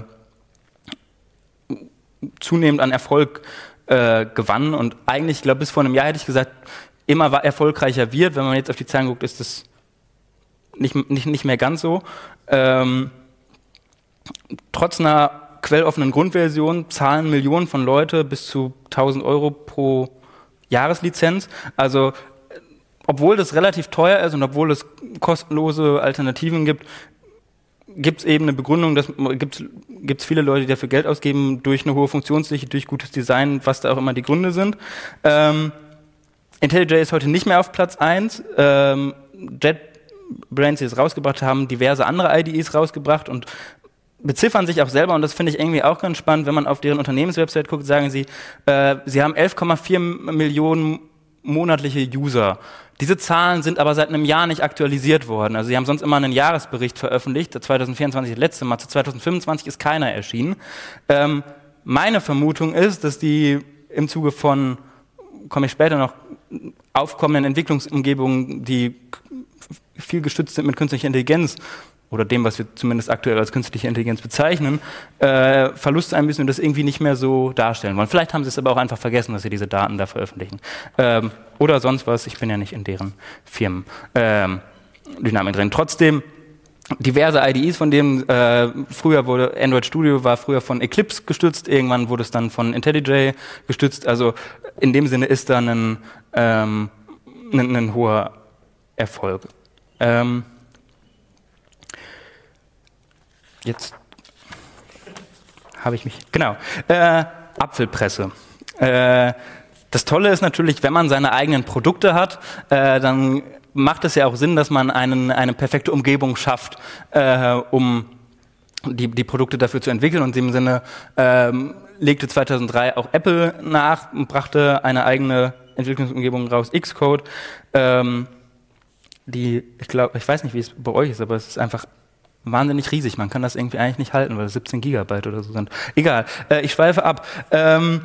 zunehmend an Erfolg äh, gewann und eigentlich, ich glaube, bis vor einem Jahr hätte ich gesagt, immer erfolgreicher wird. Wenn man jetzt auf die Zahlen guckt, ist das nicht, nicht, nicht mehr ganz so. Ähm, trotz einer quelloffenen Grundversion zahlen Millionen von Leute bis zu tausend Euro pro Jahreslizenz. Also obwohl das relativ teuer ist und obwohl es kostenlose Alternativen gibt, gibt es eben eine Begründung, dass gibt es viele Leute, die dafür Geld ausgeben, durch eine hohe Funktionsdichte, durch gutes Design, was da auch immer die Gründe sind. Ähm, IntelliJ ist heute nicht mehr auf Platz eins. Ähm, JetBrains, die es rausgebracht haben, diverse andere I D Es rausgebracht und beziffern sich auch selber, und das finde ich irgendwie auch ganz spannend, wenn man auf deren Unternehmenswebsite guckt, sagen sie, äh, sie haben elf Komma vier Millionen monatliche User. Diese Zahlen sind aber seit einem Jahr nicht aktualisiert worden. Also sie haben sonst immer einen Jahresbericht veröffentlicht, zwanzig vierundzwanzig das letzte Mal, zu zwanzig fünfundzwanzig ist keiner erschienen. Ähm, meine Vermutung ist, dass die im Zuge von, komme ich später noch, aufkommenden Entwicklungsumgebungen, die viel gestützt sind mit künstlicher Intelligenz oder dem, was wir zumindest aktuell als künstliche Intelligenz bezeichnen, äh, Verluste einbüßen und das irgendwie nicht mehr so darstellen wollen. Vielleicht haben sie es aber auch einfach vergessen, dass sie diese Daten da veröffentlichen. Ähm, oder sonst was, ich bin ja nicht in deren Firmen ähm, Dynamik drin. Trotzdem, diverse I D Es, von denen äh, früher wurde, Android Studio war früher von Eclipse gestützt, irgendwann wurde es dann von IntelliJ gestützt, also in dem Sinne ist da ein, ähm, ein, ein hoher Erfolg. Ähm, jetzt habe ich mich, genau, äh, Apfelpresse. Äh, das Tolle ist natürlich, wenn man seine eigenen Produkte hat, äh, dann macht es ja auch Sinn, dass man einen, eine perfekte Umgebung schafft, äh, um die, die Produkte dafür zu entwickeln. Und in dem Sinne ähm, legte zweitausenddrei auch Apple nach und brachte eine eigene Entwicklungsumgebung raus, Xcode. Ähm, die, ich glaube, ich weiß nicht, wie es bei euch ist, aber es ist einfach wahnsinnig riesig. Man kann das irgendwie eigentlich nicht halten, weil es siebzehn Gigabyte oder so sind. Egal, äh, ich schweife ab. Ähm,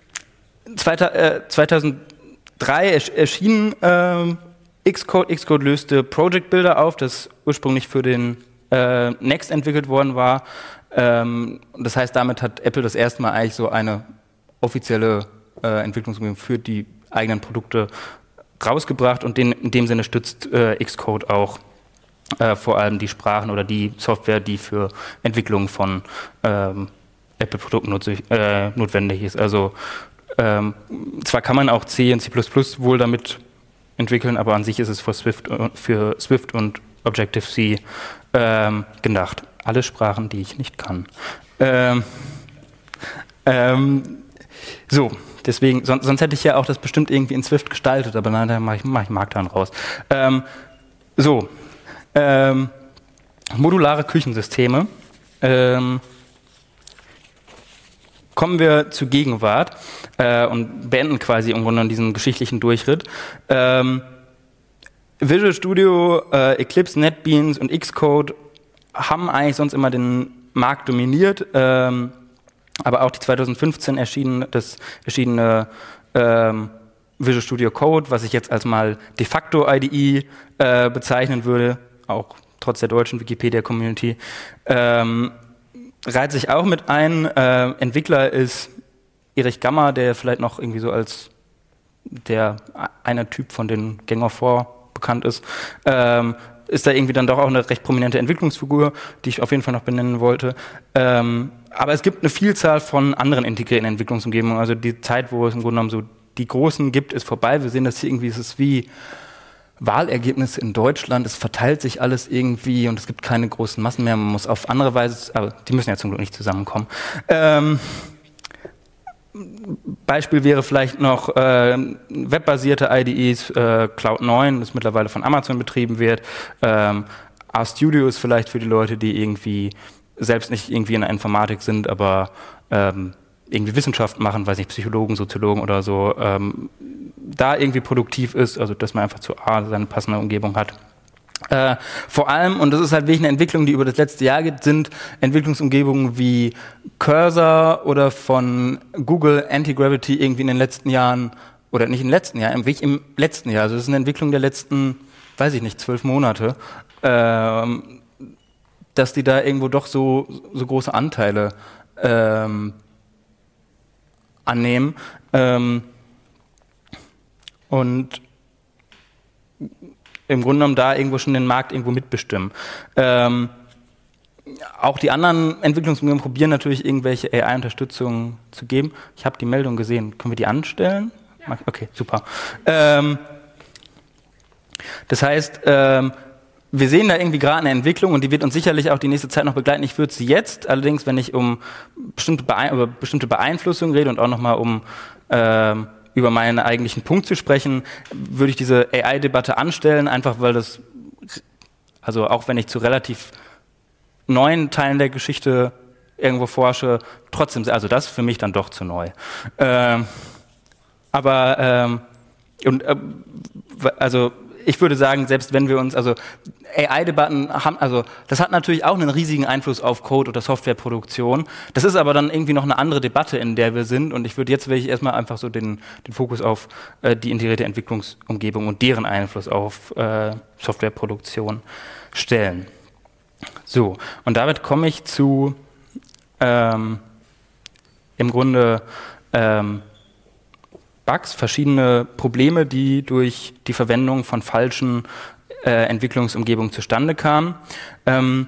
zweitausenddrei erschien ähm, Xcode. Xcode löste Project Builder auf, das ursprünglich für den äh, Next entwickelt worden war. Ähm, das heißt, damit hat Apple das erste Mal eigentlich so eine offizielle äh, Entwicklungsumgebung für die eigenen Produkte rausgebracht und den, in dem Sinne stützt äh, Xcode auch äh, vor allem die Sprachen oder die Software, die für Entwicklung von ähm, Apple-Produkten äh, notwendig ist. Also ähm, zwar kann man auch C und C plus plus wohl damit entwickeln, aber an sich ist es für Swift, für Swift und Objective-C ähm, gedacht. Alle Sprachen, die ich nicht kann. Ähm, ähm, so, deswegen, sonst, sonst hätte ich ja auch das bestimmt irgendwie in Swift gestaltet, aber nein, da mache ich, mach ich Markdown raus. Ähm, so, ähm, modulare Küchensysteme. Ähm, Kommen wir zur Gegenwart äh, und beenden quasi im Grunde diesen geschichtlichen Durchritt. Ähm, Visual Studio, äh, Eclipse, NetBeans und Xcode haben eigentlich sonst immer den Markt dominiert, ähm, aber auch die zweitausendfünfzehn erschienen, das erschienene ähm, Visual Studio Code, was ich jetzt als mal de facto I D E äh, bezeichnen würde, auch trotz der deutschen Wikipedia-Community, ähm, reiht sich auch mit ein. Äh, Entwickler ist Erich Gamma, der vielleicht noch irgendwie so als der einer Typ von den Gang of Four bekannt ist. Ähm, ist da irgendwie dann doch auch eine recht prominente Entwicklungsfigur, die ich auf jeden Fall noch benennen wollte. Ähm, aber es gibt eine Vielzahl von anderen integrierten Entwicklungsumgebungen. Also die Zeit, wo es im Grunde genommen so die Großen gibt, ist vorbei. Wir sehen das hier irgendwie, es ist wie Wahlergebnisse in Deutschland, es verteilt sich alles irgendwie und es gibt keine großen Massen mehr, man muss auf andere Weise, aber die müssen ja zum Glück nicht zusammenkommen. Ähm, Beispiel wäre vielleicht noch äh, webbasierte I D Es, äh, Cloud neun, das mittlerweile von Amazon betrieben wird. Ähm, RStudio ist vielleicht für die Leute, die irgendwie selbst nicht irgendwie in der Informatik sind, aber ähm, irgendwie Wissenschaft machen, weiß nicht, Psychologen, Soziologen oder so, ähm, da irgendwie produktiv ist, also dass man einfach zu A seine passende Umgebung hat. Äh, vor allem, und das ist halt wirklich eine Entwicklung, die über das letzte Jahr geht, sind Entwicklungsumgebungen wie Cursor oder von Google Anti-Gravity irgendwie in den letzten Jahren, oder nicht in den letzten Jahren, wirklich im letzten Jahr, also das ist eine Entwicklung der letzten, weiß ich nicht, zwölf Monate, ähm, dass die da irgendwo doch so, so große Anteile ähm, annehmen. Ähm, und im Grunde genommen da irgendwo schon den Markt irgendwo mitbestimmen. Ähm, auch die anderen Entwicklungsumgebungen probieren natürlich irgendwelche A I-Unterstützung zu geben. Ich habe die Meldung gesehen. Können wir die anstellen? Ja. Okay, super. Ähm, das heißt, ähm, wir sehen da irgendwie gerade eine Entwicklung und die wird uns sicherlich auch die nächste Zeit noch begleiten. Ich würde sie jetzt, allerdings, wenn ich um bestimmte, Beein- über bestimmte Beeinflussung rede und auch nochmal um ähm, über meinen eigentlichen Punkt zu sprechen, würde ich diese A I-Debatte anstellen, einfach weil das, also auch wenn ich zu relativ neuen Teilen der Geschichte irgendwo forsche, trotzdem, also das ist für mich dann doch zu neu. Ähm, aber, ähm, und, äh, also ich würde sagen, selbst wenn wir uns, also A I-Debatten haben, also das hat natürlich auch einen riesigen Einfluss auf Code oder Softwareproduktion. Das ist aber dann irgendwie noch eine andere Debatte, in der wir sind. Und ich würde jetzt will ich erstmal einfach so den, den Fokus auf äh, die integrierte Entwicklungsumgebung und deren Einfluss auf äh, Softwareproduktion stellen. So, und damit komme ich zu ähm, im Grunde ähm, Bugs, verschiedene Probleme, die durch die Verwendung von falschen äh, Entwicklungsumgebungen zustande kamen. Ähm,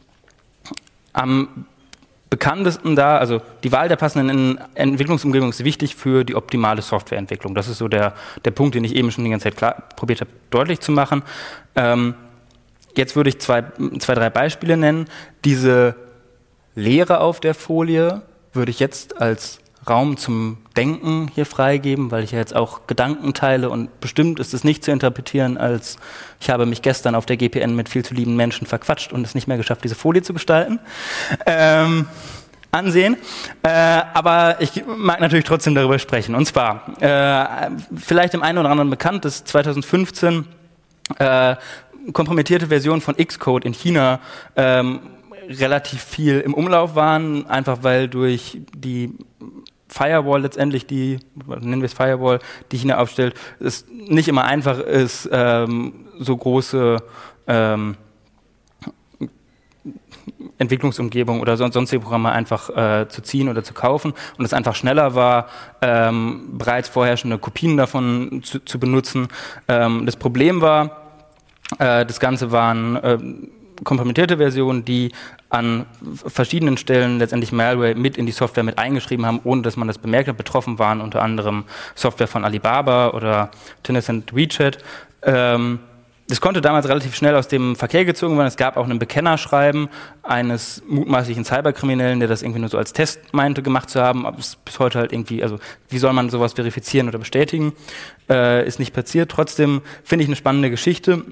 am bekanntesten da, also die Wahl der passenden Entwicklungsumgebung ist wichtig für die optimale Softwareentwicklung. Das ist so der, der Punkt, den ich eben schon die ganze Zeit klar, probiert habe, deutlich zu machen. Ähm, jetzt würde ich zwei, zwei, drei Beispiele nennen. Diese Lehre auf der Folie würde ich jetzt als Raum zum Denken hier freigeben, weil ich ja jetzt auch Gedanken teile und bestimmt ist es nicht zu interpretieren als ich habe mich gestern auf der G P N mit viel zu lieben Menschen verquatscht und es nicht mehr geschafft, diese Folie zu gestalten. Ähm, ansehen. Äh, aber ich mag natürlich trotzdem darüber sprechen. Und zwar, äh, vielleicht dem einen oder anderen bekannt, dass zweitausendfünfzehn äh, kompromittierte Versionen von Xcode in China ähm, relativ viel im Umlauf waren, einfach weil durch die Firewall letztendlich, die, nennen wir es Firewall, die China aufstellt, es nicht immer einfach ist, ähm, so große ähm, Entwicklungsumgebung oder sonstige Programme einfach äh, zu ziehen oder zu kaufen und es einfach schneller war, ähm, bereits vorherrschende Kopien davon zu, zu benutzen. Ähm, das Problem war, äh, das Ganze waren äh, kompromittierte Versionen, die an verschiedenen Stellen letztendlich Malware mit in die Software mit eingeschrieben haben, ohne dass man das bemerkt hat. Betroffen waren unter anderem Software von Alibaba oder Tencent WeChat. Ähm, das konnte damals relativ schnell aus dem Verkehr gezogen werden. Es gab auch ein Bekennerschreiben eines mutmaßlichen Cyberkriminellen, der das irgendwie nur so als Test meinte, gemacht zu haben. Aber es ist bis heute halt irgendwie, also wie soll man sowas verifizieren oder bestätigen? Äh, ist nicht passiert. Trotzdem finde ich eine spannende Geschichte.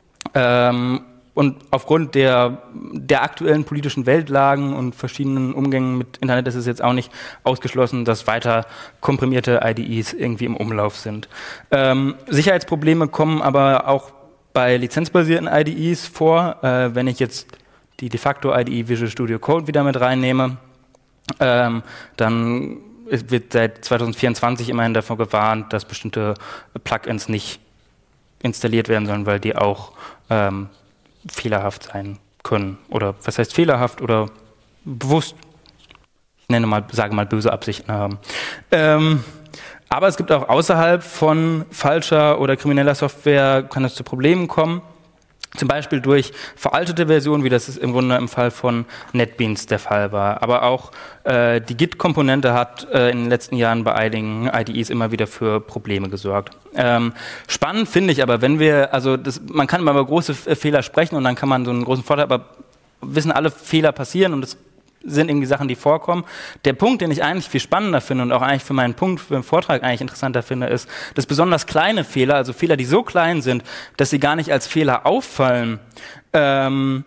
Ähm, Und aufgrund der, der aktuellen politischen Weltlagen und verschiedenen Umgängen mit Internet ist es jetzt auch nicht ausgeschlossen, dass weiter komprimierte I D Es irgendwie im Umlauf sind. Ähm, Sicherheitsprobleme kommen aber auch bei lizenzbasierten I D Es vor. Äh, wenn ich jetzt die de facto I D E Visual Studio Code wieder mit reinnehme, ähm, dann wird seit zweitausendvierundzwanzig immerhin davor gewarnt, dass bestimmte Plugins nicht installiert werden sollen, weil die auch ähm, fehlerhaft sein können. Oder was heißt fehlerhaft oder bewusst, ich nenne mal, sage mal böse Absichten haben. Ähm, aber es gibt auch außerhalb von falscher oder krimineller Software kann es zu Problemen kommen. Zum Beispiel durch veraltete Versionen, wie das im Grunde im Fall von NetBeans der Fall war. Aber auch äh, die Git-Komponente hat äh, in den letzten Jahren bei einigen I D Es immer wieder für Probleme gesorgt. Ähm, spannend finde ich aber, wenn wir, also das, man kann immer über große Fehler sprechen und dann kann man so einen großen Vorteil, aber wissen, alle Fehler passieren und es sind irgendwie Sachen, die vorkommen. Der Punkt, den ich eigentlich viel spannender finde und auch eigentlich für meinen Punkt, für den Vortrag eigentlich interessanter finde, ist, dass besonders kleine Fehler, also Fehler, die so klein sind, dass sie gar nicht als Fehler auffallen, ähm,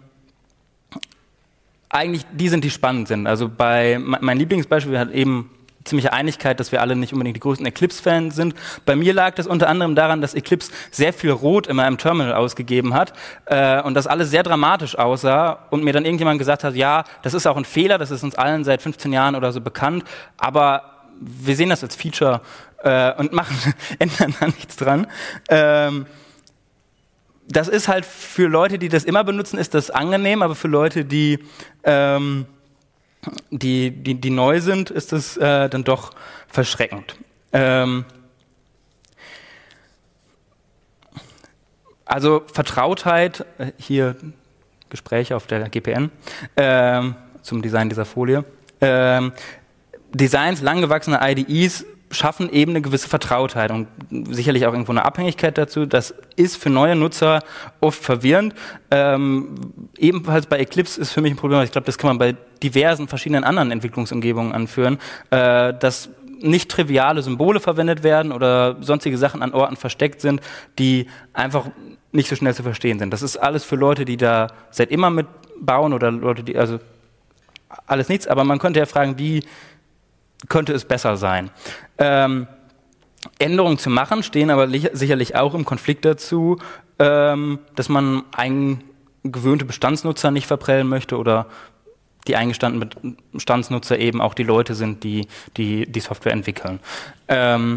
eigentlich die sind, die spannend sind. Also bei mein Lieblingsbeispiel hat eben ziemliche Einigkeit, dass wir alle nicht unbedingt die größten Eclipse-Fans sind. Bei mir lag das unter anderem daran, dass Eclipse sehr viel Rot immer im Terminal ausgegeben hat äh, und das alles sehr dramatisch aussah und mir dann irgendjemand gesagt hat, ja, das ist auch ein Fehler, das ist uns allen seit fünfzehn Jahren oder so bekannt, aber wir sehen das als Feature äh, und machen ändern da nichts dran. Ähm, das ist halt für Leute, die das immer benutzen, ist das angenehm, aber für Leute, die ähm, Die, die, die neu sind, ist es äh, dann doch verschreckend. Ähm also Vertrautheit, hier Gespräche auf der G P N ähm, zum Design dieser Folie. Ähm Designs langgewachsener I D Es schaffen eben eine gewisse Vertrautheit und sicherlich auch irgendwo eine Abhängigkeit dazu. Das ist für neue Nutzer oft verwirrend. Ähm, ebenfalls bei Eclipse ist für mich ein Problem, ich glaube, das kann man bei diversen verschiedenen anderen Entwicklungsumgebungen anführen, äh, dass nicht triviale Symbole verwendet werden oder sonstige Sachen an Orten versteckt sind, die einfach nicht so schnell zu verstehen sind. Das ist alles für Leute, die da seit immer mitbauen oder Leute, die, also alles nichts, aber man könnte ja fragen, wie könnte es besser sein. Ähm, Änderungen zu machen, stehen aber li- sicherlich auch im Konflikt dazu, ähm, dass man eingewöhnte Bestandsnutzer nicht verprellen möchte oder die eingestandenen Bestandsnutzer eben auch die Leute sind, die die, die Software entwickeln. Ähm,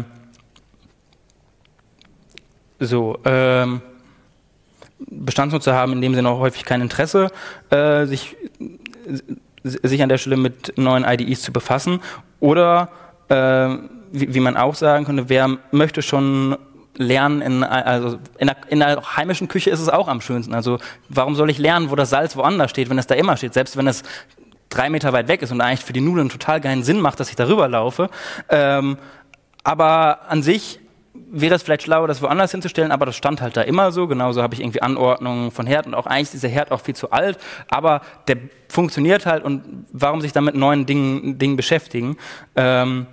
so, ähm, Bestandsnutzer haben in dem Sinne auch häufig kein Interesse, äh, sich, sich an der Stelle mit neuen I D Es zu befassen. Oder, äh, wie, wie man auch sagen könnte, wer möchte schon lernen, in, also in, der, in der heimischen Küche ist es auch am schönsten. Also warum soll ich lernen, wo das Salz woanders steht, wenn es da immer steht? Selbst wenn es drei Meter weit weg ist und eigentlich für die Nudeln total keinen Sinn macht, dass ich darüber laufe. Ähm, aber an sich wäre es vielleicht schlauer, das woanders hinzustellen, aber das stand halt da immer so. Genauso habe ich irgendwie Anordnungen von Herd und auch eigentlich ist dieser Herd auch viel zu alt, aber der funktioniert halt und warum sich dann mit neuen Dingen, Dingen beschäftigen? Ähm,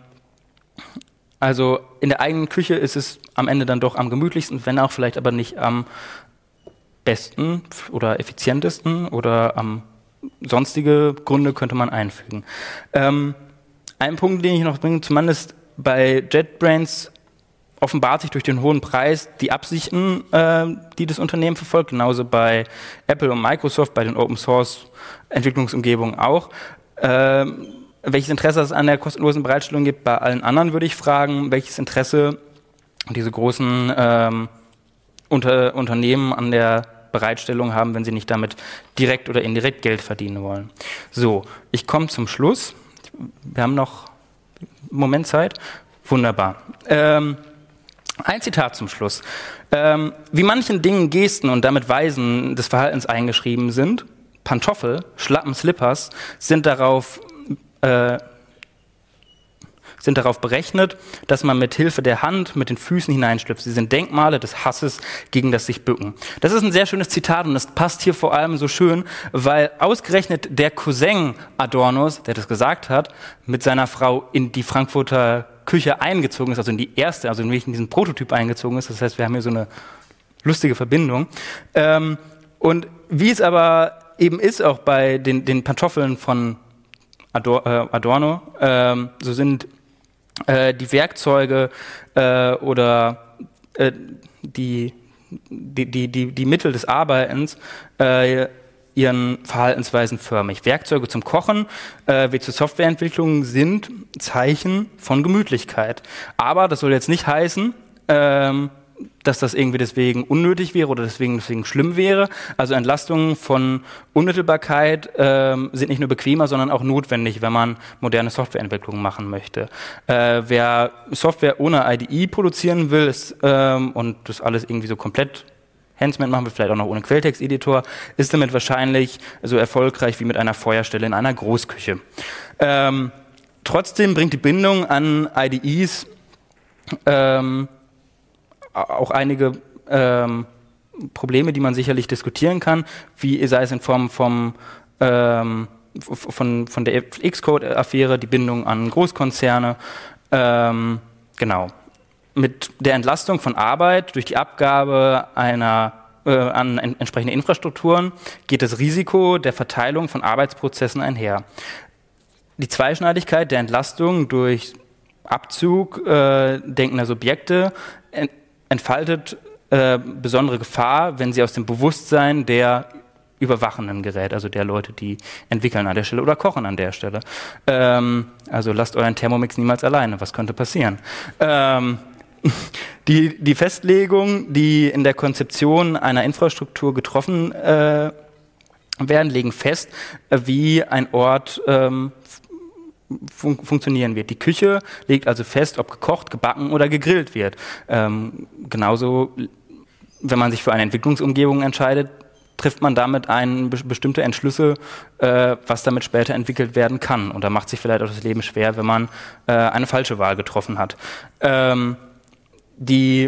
also in der eigenen Küche ist es am Ende dann doch am gemütlichsten, wenn auch vielleicht aber nicht am besten oder effizientesten oder am sonstige Gründe könnte man einfügen. Ähm, ein Punkt, den ich noch bringe, zumindest bei JetBrains offenbart sich durch den hohen Preis die Absichten, äh, die das Unternehmen verfolgt, genauso bei Apple und Microsoft, bei den Open-Source-Entwicklungsumgebungen auch. Ähm, welches Interesse es an der kostenlosen Bereitstellung gibt, bei allen anderen würde ich fragen, welches Interesse diese großen ähm, unter, Unternehmen an der Bereitstellung haben, wenn sie nicht damit direkt oder indirekt Geld verdienen wollen. So, ich komme zum Schluss. Wir haben noch einen Moment Zeit. Wunderbar. Ähm, Ein Zitat zum Schluss. Ähm, wie manchen Dingen Gesten und damit Weisen des Verhaltens eingeschrieben sind, Pantoffel, Schlappen, Slippers, sind darauf, äh, sind darauf berechnet, dass man mit Hilfe der Hand mit den Füßen hineinschlüpft. Sie sind Denkmale des Hasses gegen das sich bücken. Das ist ein sehr schönes Zitat und das passt hier vor allem so schön, weil ausgerechnet der Cousin Adornos, der das gesagt hat, mit seiner Frau in die Frankfurter Küche eingezogen ist, also in die erste, also in diesen Prototyp eingezogen ist. Das heißt, wir haben hier so eine lustige Verbindung. Ähm, und wie es aber eben ist, auch bei den, den Pantoffeln von Ador, äh, Adorno, ähm, so sind äh, die Werkzeuge äh, oder äh, die, die, die, die, die Mittel des Arbeitens äh, ihren Verhaltensweisen förmig. Werkzeuge zum Kochen äh, wie zur Softwareentwicklung sind Zeichen von Gemütlichkeit. Aber das soll jetzt nicht heißen, ähm, dass das irgendwie deswegen unnötig wäre oder deswegen, deswegen schlimm wäre. Also Entlastungen von Unmittelbarkeit ähm, sind nicht nur bequemer, sondern auch notwendig, wenn man moderne Softwareentwicklung machen möchte. Äh, wer Software ohne I D E produzieren will ist, ähm, und das alles irgendwie so komplett Handsman machen wir vielleicht auch noch ohne Quelltexteditor, ist damit wahrscheinlich so erfolgreich wie mit einer Feuerstelle in einer Großküche. Ähm, trotzdem bringt die Bindung an I D Es ähm, auch einige ähm, Probleme, die man sicherlich diskutieren kann, wie sei es in Form vom, ähm, von, von der Xcode-Affäre, die Bindung an Großkonzerne, ähm, genau. Mit der Entlastung von Arbeit durch die Abgabe einer äh, an en- entsprechende Infrastrukturen geht das Risiko der Verteilung von Arbeitsprozessen einher. Die Zweischneidigkeit der Entlastung durch Abzug äh, denkender Subjekte ent- entfaltet äh, besondere Gefahr, wenn sie aus dem Bewusstsein der Überwachenden gerät, also der Leute, die entwickeln an der Stelle oder kochen an der Stelle. Ähm, also lasst euren Thermomix niemals alleine, was könnte passieren? Ähm, Die, die Festlegungen, die in der Konzeption einer Infrastruktur getroffen äh, werden, legen fest, äh, wie ein Ort ähm, fun- funktionieren wird. Die Küche legt also fest, ob gekocht, gebacken oder gegrillt wird. Ähm, genauso, wenn man sich für eine Entwicklungsumgebung entscheidet, trifft man damit ein, be- bestimmte Entschlüsse, äh, was damit später entwickelt werden kann. Und da macht sich vielleicht auch das Leben schwer, wenn man äh, eine falsche Wahl getroffen hat. Ähm, Die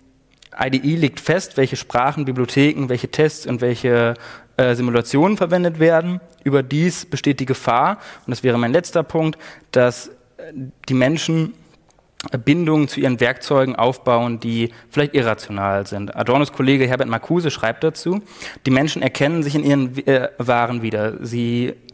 I D E legt fest, welche Sprachen, Bibliotheken, welche Tests und welche äh, Simulationen verwendet werden. Überdies besteht die Gefahr, und das wäre mein letzter Punkt, dass äh, die Menschen Bindungen zu ihren Werkzeugen aufbauen, die vielleicht irrational sind. Adornos Kollege Herbert Marcuse schreibt dazu, die Menschen erkennen sich in ihren äh, Waren wieder. Sie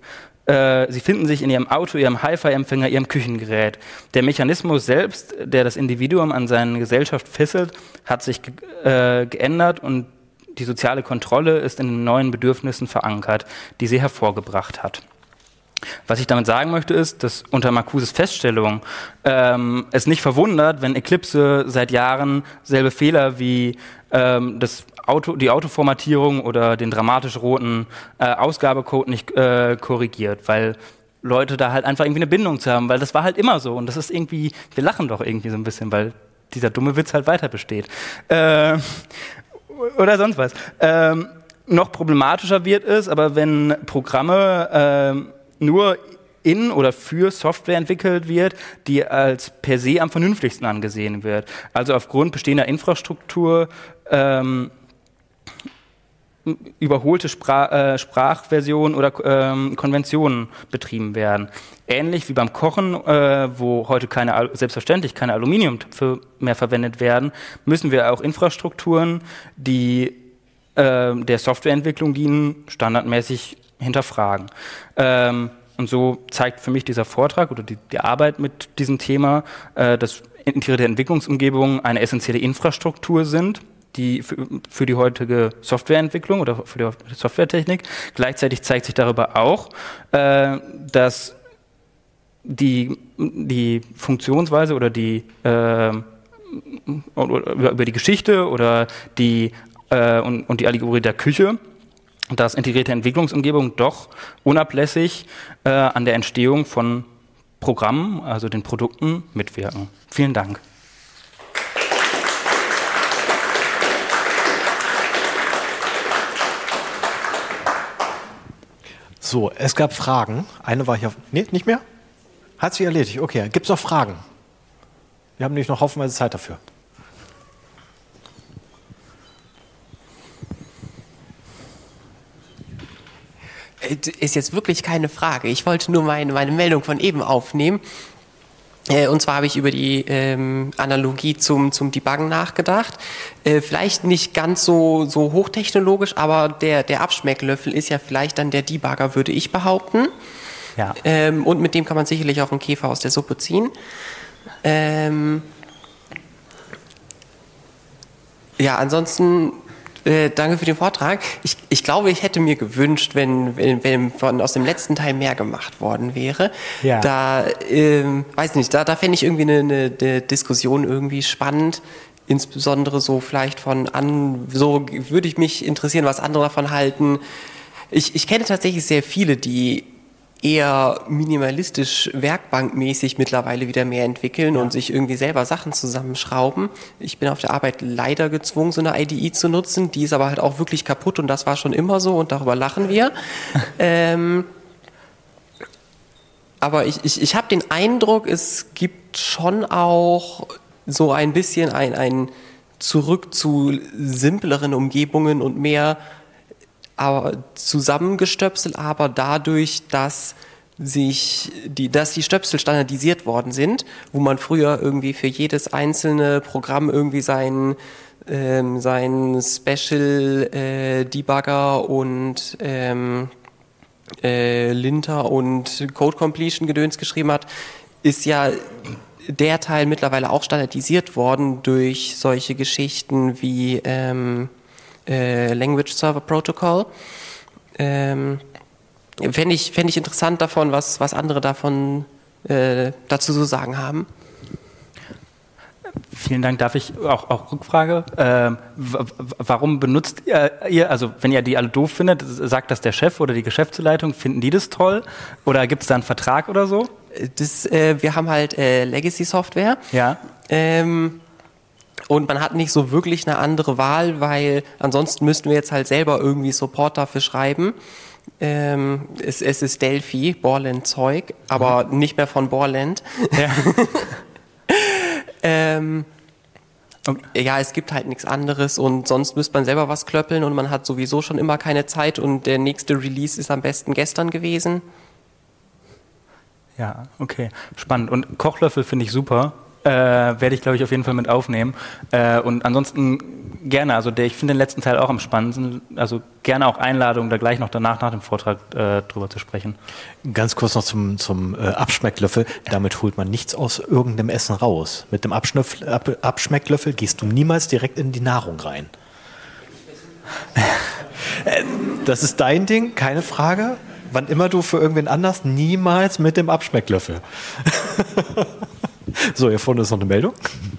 äh, sie finden sich in ihrem Auto, ihrem Hi-Fi-Empfänger, ihrem Küchengerät. Der Mechanismus selbst, der das Individuum an seine Gesellschaft fesselt, hat sich ge äh, geändert und die soziale Kontrolle ist in den neuen Bedürfnissen verankert, die sie hervorgebracht hat. Was ich damit sagen möchte, ist, dass unter Marcuses Feststellung ähm, es nicht verwundert, wenn Eclipse seit Jahren selbe Fehler wie ähm, das Auto, die Autoformatierung oder den dramatisch roten äh, Ausgabecode nicht äh, korrigiert, weil Leute da halt einfach irgendwie eine Bindung zu haben, weil das war halt immer so und das ist irgendwie, wir lachen doch irgendwie so ein bisschen, weil dieser dumme Witz halt weiter besteht. Äh, oder sonst was. Ähm, noch problematischer wird es, aber wenn Programme ähm, nur in oder für Software entwickelt wird, die als per se am vernünftigsten angesehen wird. Also aufgrund bestehender Infrastruktur ähm, überholte Sprach, äh, Sprachversionen oder ähm, Konventionen betrieben werden. Ähnlich wie beim Kochen, äh, wo heute keine, selbstverständlich keine Aluminiumtöpfe mehr verwendet werden, müssen wir auch Infrastrukturen, die äh, der Softwareentwicklung dienen, standardmäßig hinterfragen. Ähm, und so zeigt für mich dieser Vortrag oder die, die Arbeit mit diesem Thema, äh, dass integrierte Entwicklungsumgebungen eine essentielle Infrastruktur sind, die für, für die heutige Softwareentwicklung oder für die Softwaretechnik. Gleichzeitig zeigt sich darüber auch, äh, dass die, die Funktionsweise oder die äh, oder über die Geschichte oder die äh, und, und die Allegorie der Küche, dass integrierte Entwicklungsumgebungen doch unablässig äh, an der Entstehung von Programmen, also den Produkten, mitwirken. Vielen Dank. So, es gab Fragen. Eine war hier. Nee, nicht mehr? Hat sich erledigt. Okay. Gibt es noch Fragen? Wir haben nämlich noch haufenweise Zeit dafür. Ist jetzt wirklich keine Frage. Ich wollte nur meine, meine Meldung von eben aufnehmen. Äh, und zwar habe ich über die ähm, Analogie zum, zum Debuggen nachgedacht. Äh, vielleicht nicht ganz so, so hochtechnologisch, aber der, der Abschmecklöffel ist ja vielleicht dann der Debugger, würde ich behaupten. Ja. Ähm, und mit dem kann man sicherlich auch einen Käfer aus der Suppe ziehen. Ähm, ja, ansonsten Äh, danke für den Vortrag. Ich, ich glaube, ich hätte mir gewünscht, wenn, wenn, wenn von, aus dem letzten Teil mehr gemacht worden wäre. Ja. Da, ähm, weiß nicht, da, da fände ich irgendwie eine, eine, eine Diskussion irgendwie spannend. Insbesondere so vielleicht von an, so würde ich mich interessieren, was andere davon halten. Ich, ich kenne tatsächlich sehr viele, die eher minimalistisch werkbankmäßig mittlerweile wieder mehr entwickeln, ja, und sich irgendwie selber Sachen zusammenschrauben. Ich bin auf der Arbeit leider gezwungen, so eine I D E zu nutzen. Die ist aber halt auch wirklich kaputt und das war schon immer so und darüber lachen wir. ähm, aber ich, ich, ich habe den Eindruck, es gibt schon auch so ein bisschen ein, ein Zurück zu simpleren Umgebungen und mehr aber zusammengestöpselt, aber dadurch, dass sich die, dass die Stöpsel standardisiert worden sind, wo man früher irgendwie für jedes einzelne Programm irgendwie seinen ähm, sein Special äh, Debugger und ähm, äh, Linter und Code Completion Gedöns geschrieben hat, ist ja der Teil mittlerweile auch standardisiert worden durch solche Geschichten wie ähm, Äh, Language Server Protocol. Ähm, Fände ich, fänd ich interessant davon, was, was andere davon äh, dazu zu sagen haben. Vielen Dank. Darf ich auch, auch Rückfrage? Ähm, warum benutzt ihr, ihr, also wenn ihr die alle doof findet, sagt das der Chef oder die Geschäftsleitung, finden die das toll? Oder gibt es da einen Vertrag oder so? Das, äh, wir haben halt äh, Legacy-Software. Ja. Ähm, Und man hat nicht so wirklich eine andere Wahl, weil ansonsten müssten wir jetzt halt selber irgendwie Support dafür schreiben. Ähm, es, es ist Delphi, Borland-Zeug, aber mhm. nicht mehr von Borland. Ja. ähm, okay. Ja, es gibt halt nichts anderes und sonst müsste man selber was klöppeln und man hat sowieso schon immer keine Zeit und der nächste Release ist am besten gestern gewesen. Ja, okay. Spannend. Und Kochlöffel finde ich super. Äh, werde ich, glaube ich, auf jeden Fall mit aufnehmen. Äh, und ansonsten Gerne, also der, ich finde den letzten Teil auch am spannendsten. Also gerne auch Einladung, da gleich noch danach nach dem Vortrag äh, drüber zu sprechen. Ganz kurz noch zum, zum äh, Abschmecklöffel. Damit holt man nichts aus irgendeinem Essen raus. Mit dem Abschnöff, Ab, Abschmecklöffel gehst du niemals direkt in die Nahrung rein. Das ist dein Ding, keine Frage. Wann immer du für irgendwen anders, niemals mit dem Abschmecklöffel. So, hier vorne ist noch eine Meldung.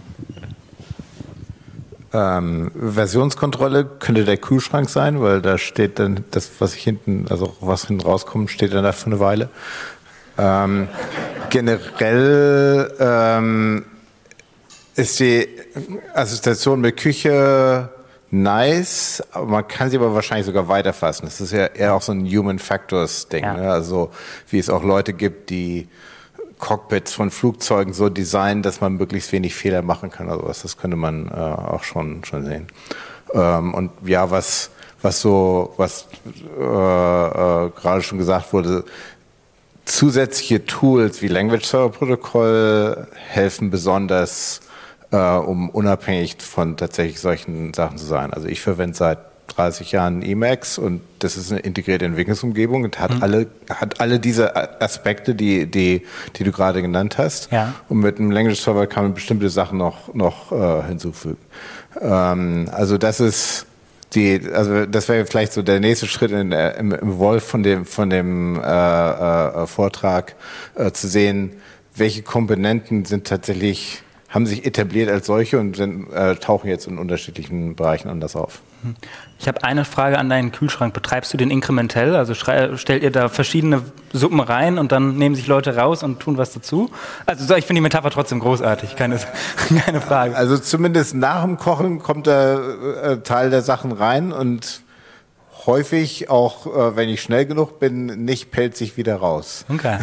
Ähm, Versionskontrolle könnte der Kühlschrank sein, weil da steht dann das, was ich hinten, also was hinten rauskommt, steht dann da für eine Weile. Ähm, generell ähm, ist die Assoziation mit Küche nice, aber man kann sie aber wahrscheinlich sogar weiterfassen. Das ist ja eher auch so ein Human Factors Ding, ja. Ne? Also wie es auch Leute gibt, die Cockpits von Flugzeugen so designen, dass man möglichst wenig Fehler machen kann. Also was, das könnte man äh, auch schon schon sehen. Ähm, und ja, was was so was äh, äh, gerade schon gesagt wurde, zusätzliche Tools wie Language Server Protocol helfen besonders, äh, um unabhängig von tatsächlich solchen Sachen zu sein. Also ich verwende seit dreißig Jahren Emacs und das ist eine integrierte Entwicklungsumgebung und hat mhm. alle hat alle diese Aspekte, die die die du gerade genannt hast. Ja. Und mit einem Language Server kann man bestimmte Sachen noch noch äh, hinzufügen. Ähm, also das ist die, also das wäre vielleicht so der nächste Schritt in, äh, im, im Wolf von dem von dem äh, äh, Vortrag äh, zu sehen, welche Komponenten sind tatsächlich haben sich etabliert als solche und sind, äh, tauchen jetzt in unterschiedlichen Bereichen anders auf. Ich habe eine Frage an deinen Kühlschrank. Betreibst du den inkrementell? Also schrei- stellt ihr da verschiedene Suppen rein und dann nehmen sich Leute raus und tun was dazu? Also so, ich finde die Metapher trotzdem großartig, keine, keine Frage. Also zumindest nach dem Kochen kommt der äh, Teil der Sachen rein und häufig, auch äh, wenn ich schnell genug bin, nicht pelzig wieder raus. Okay.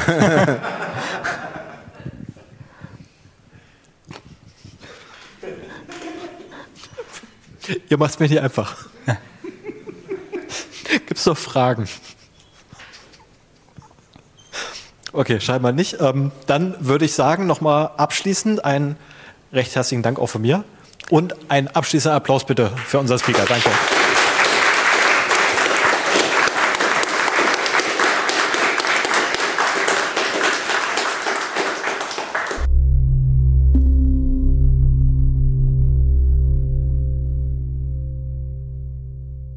Ihr macht es mir nicht einfach. Gibt es noch Fragen? Okay, scheinbar nicht. Ähm, dann würde ich sagen, nochmal abschließend einen recht herzlichen Dank auch von mir und einen abschließenden Applaus bitte für unseren Speaker. Danke.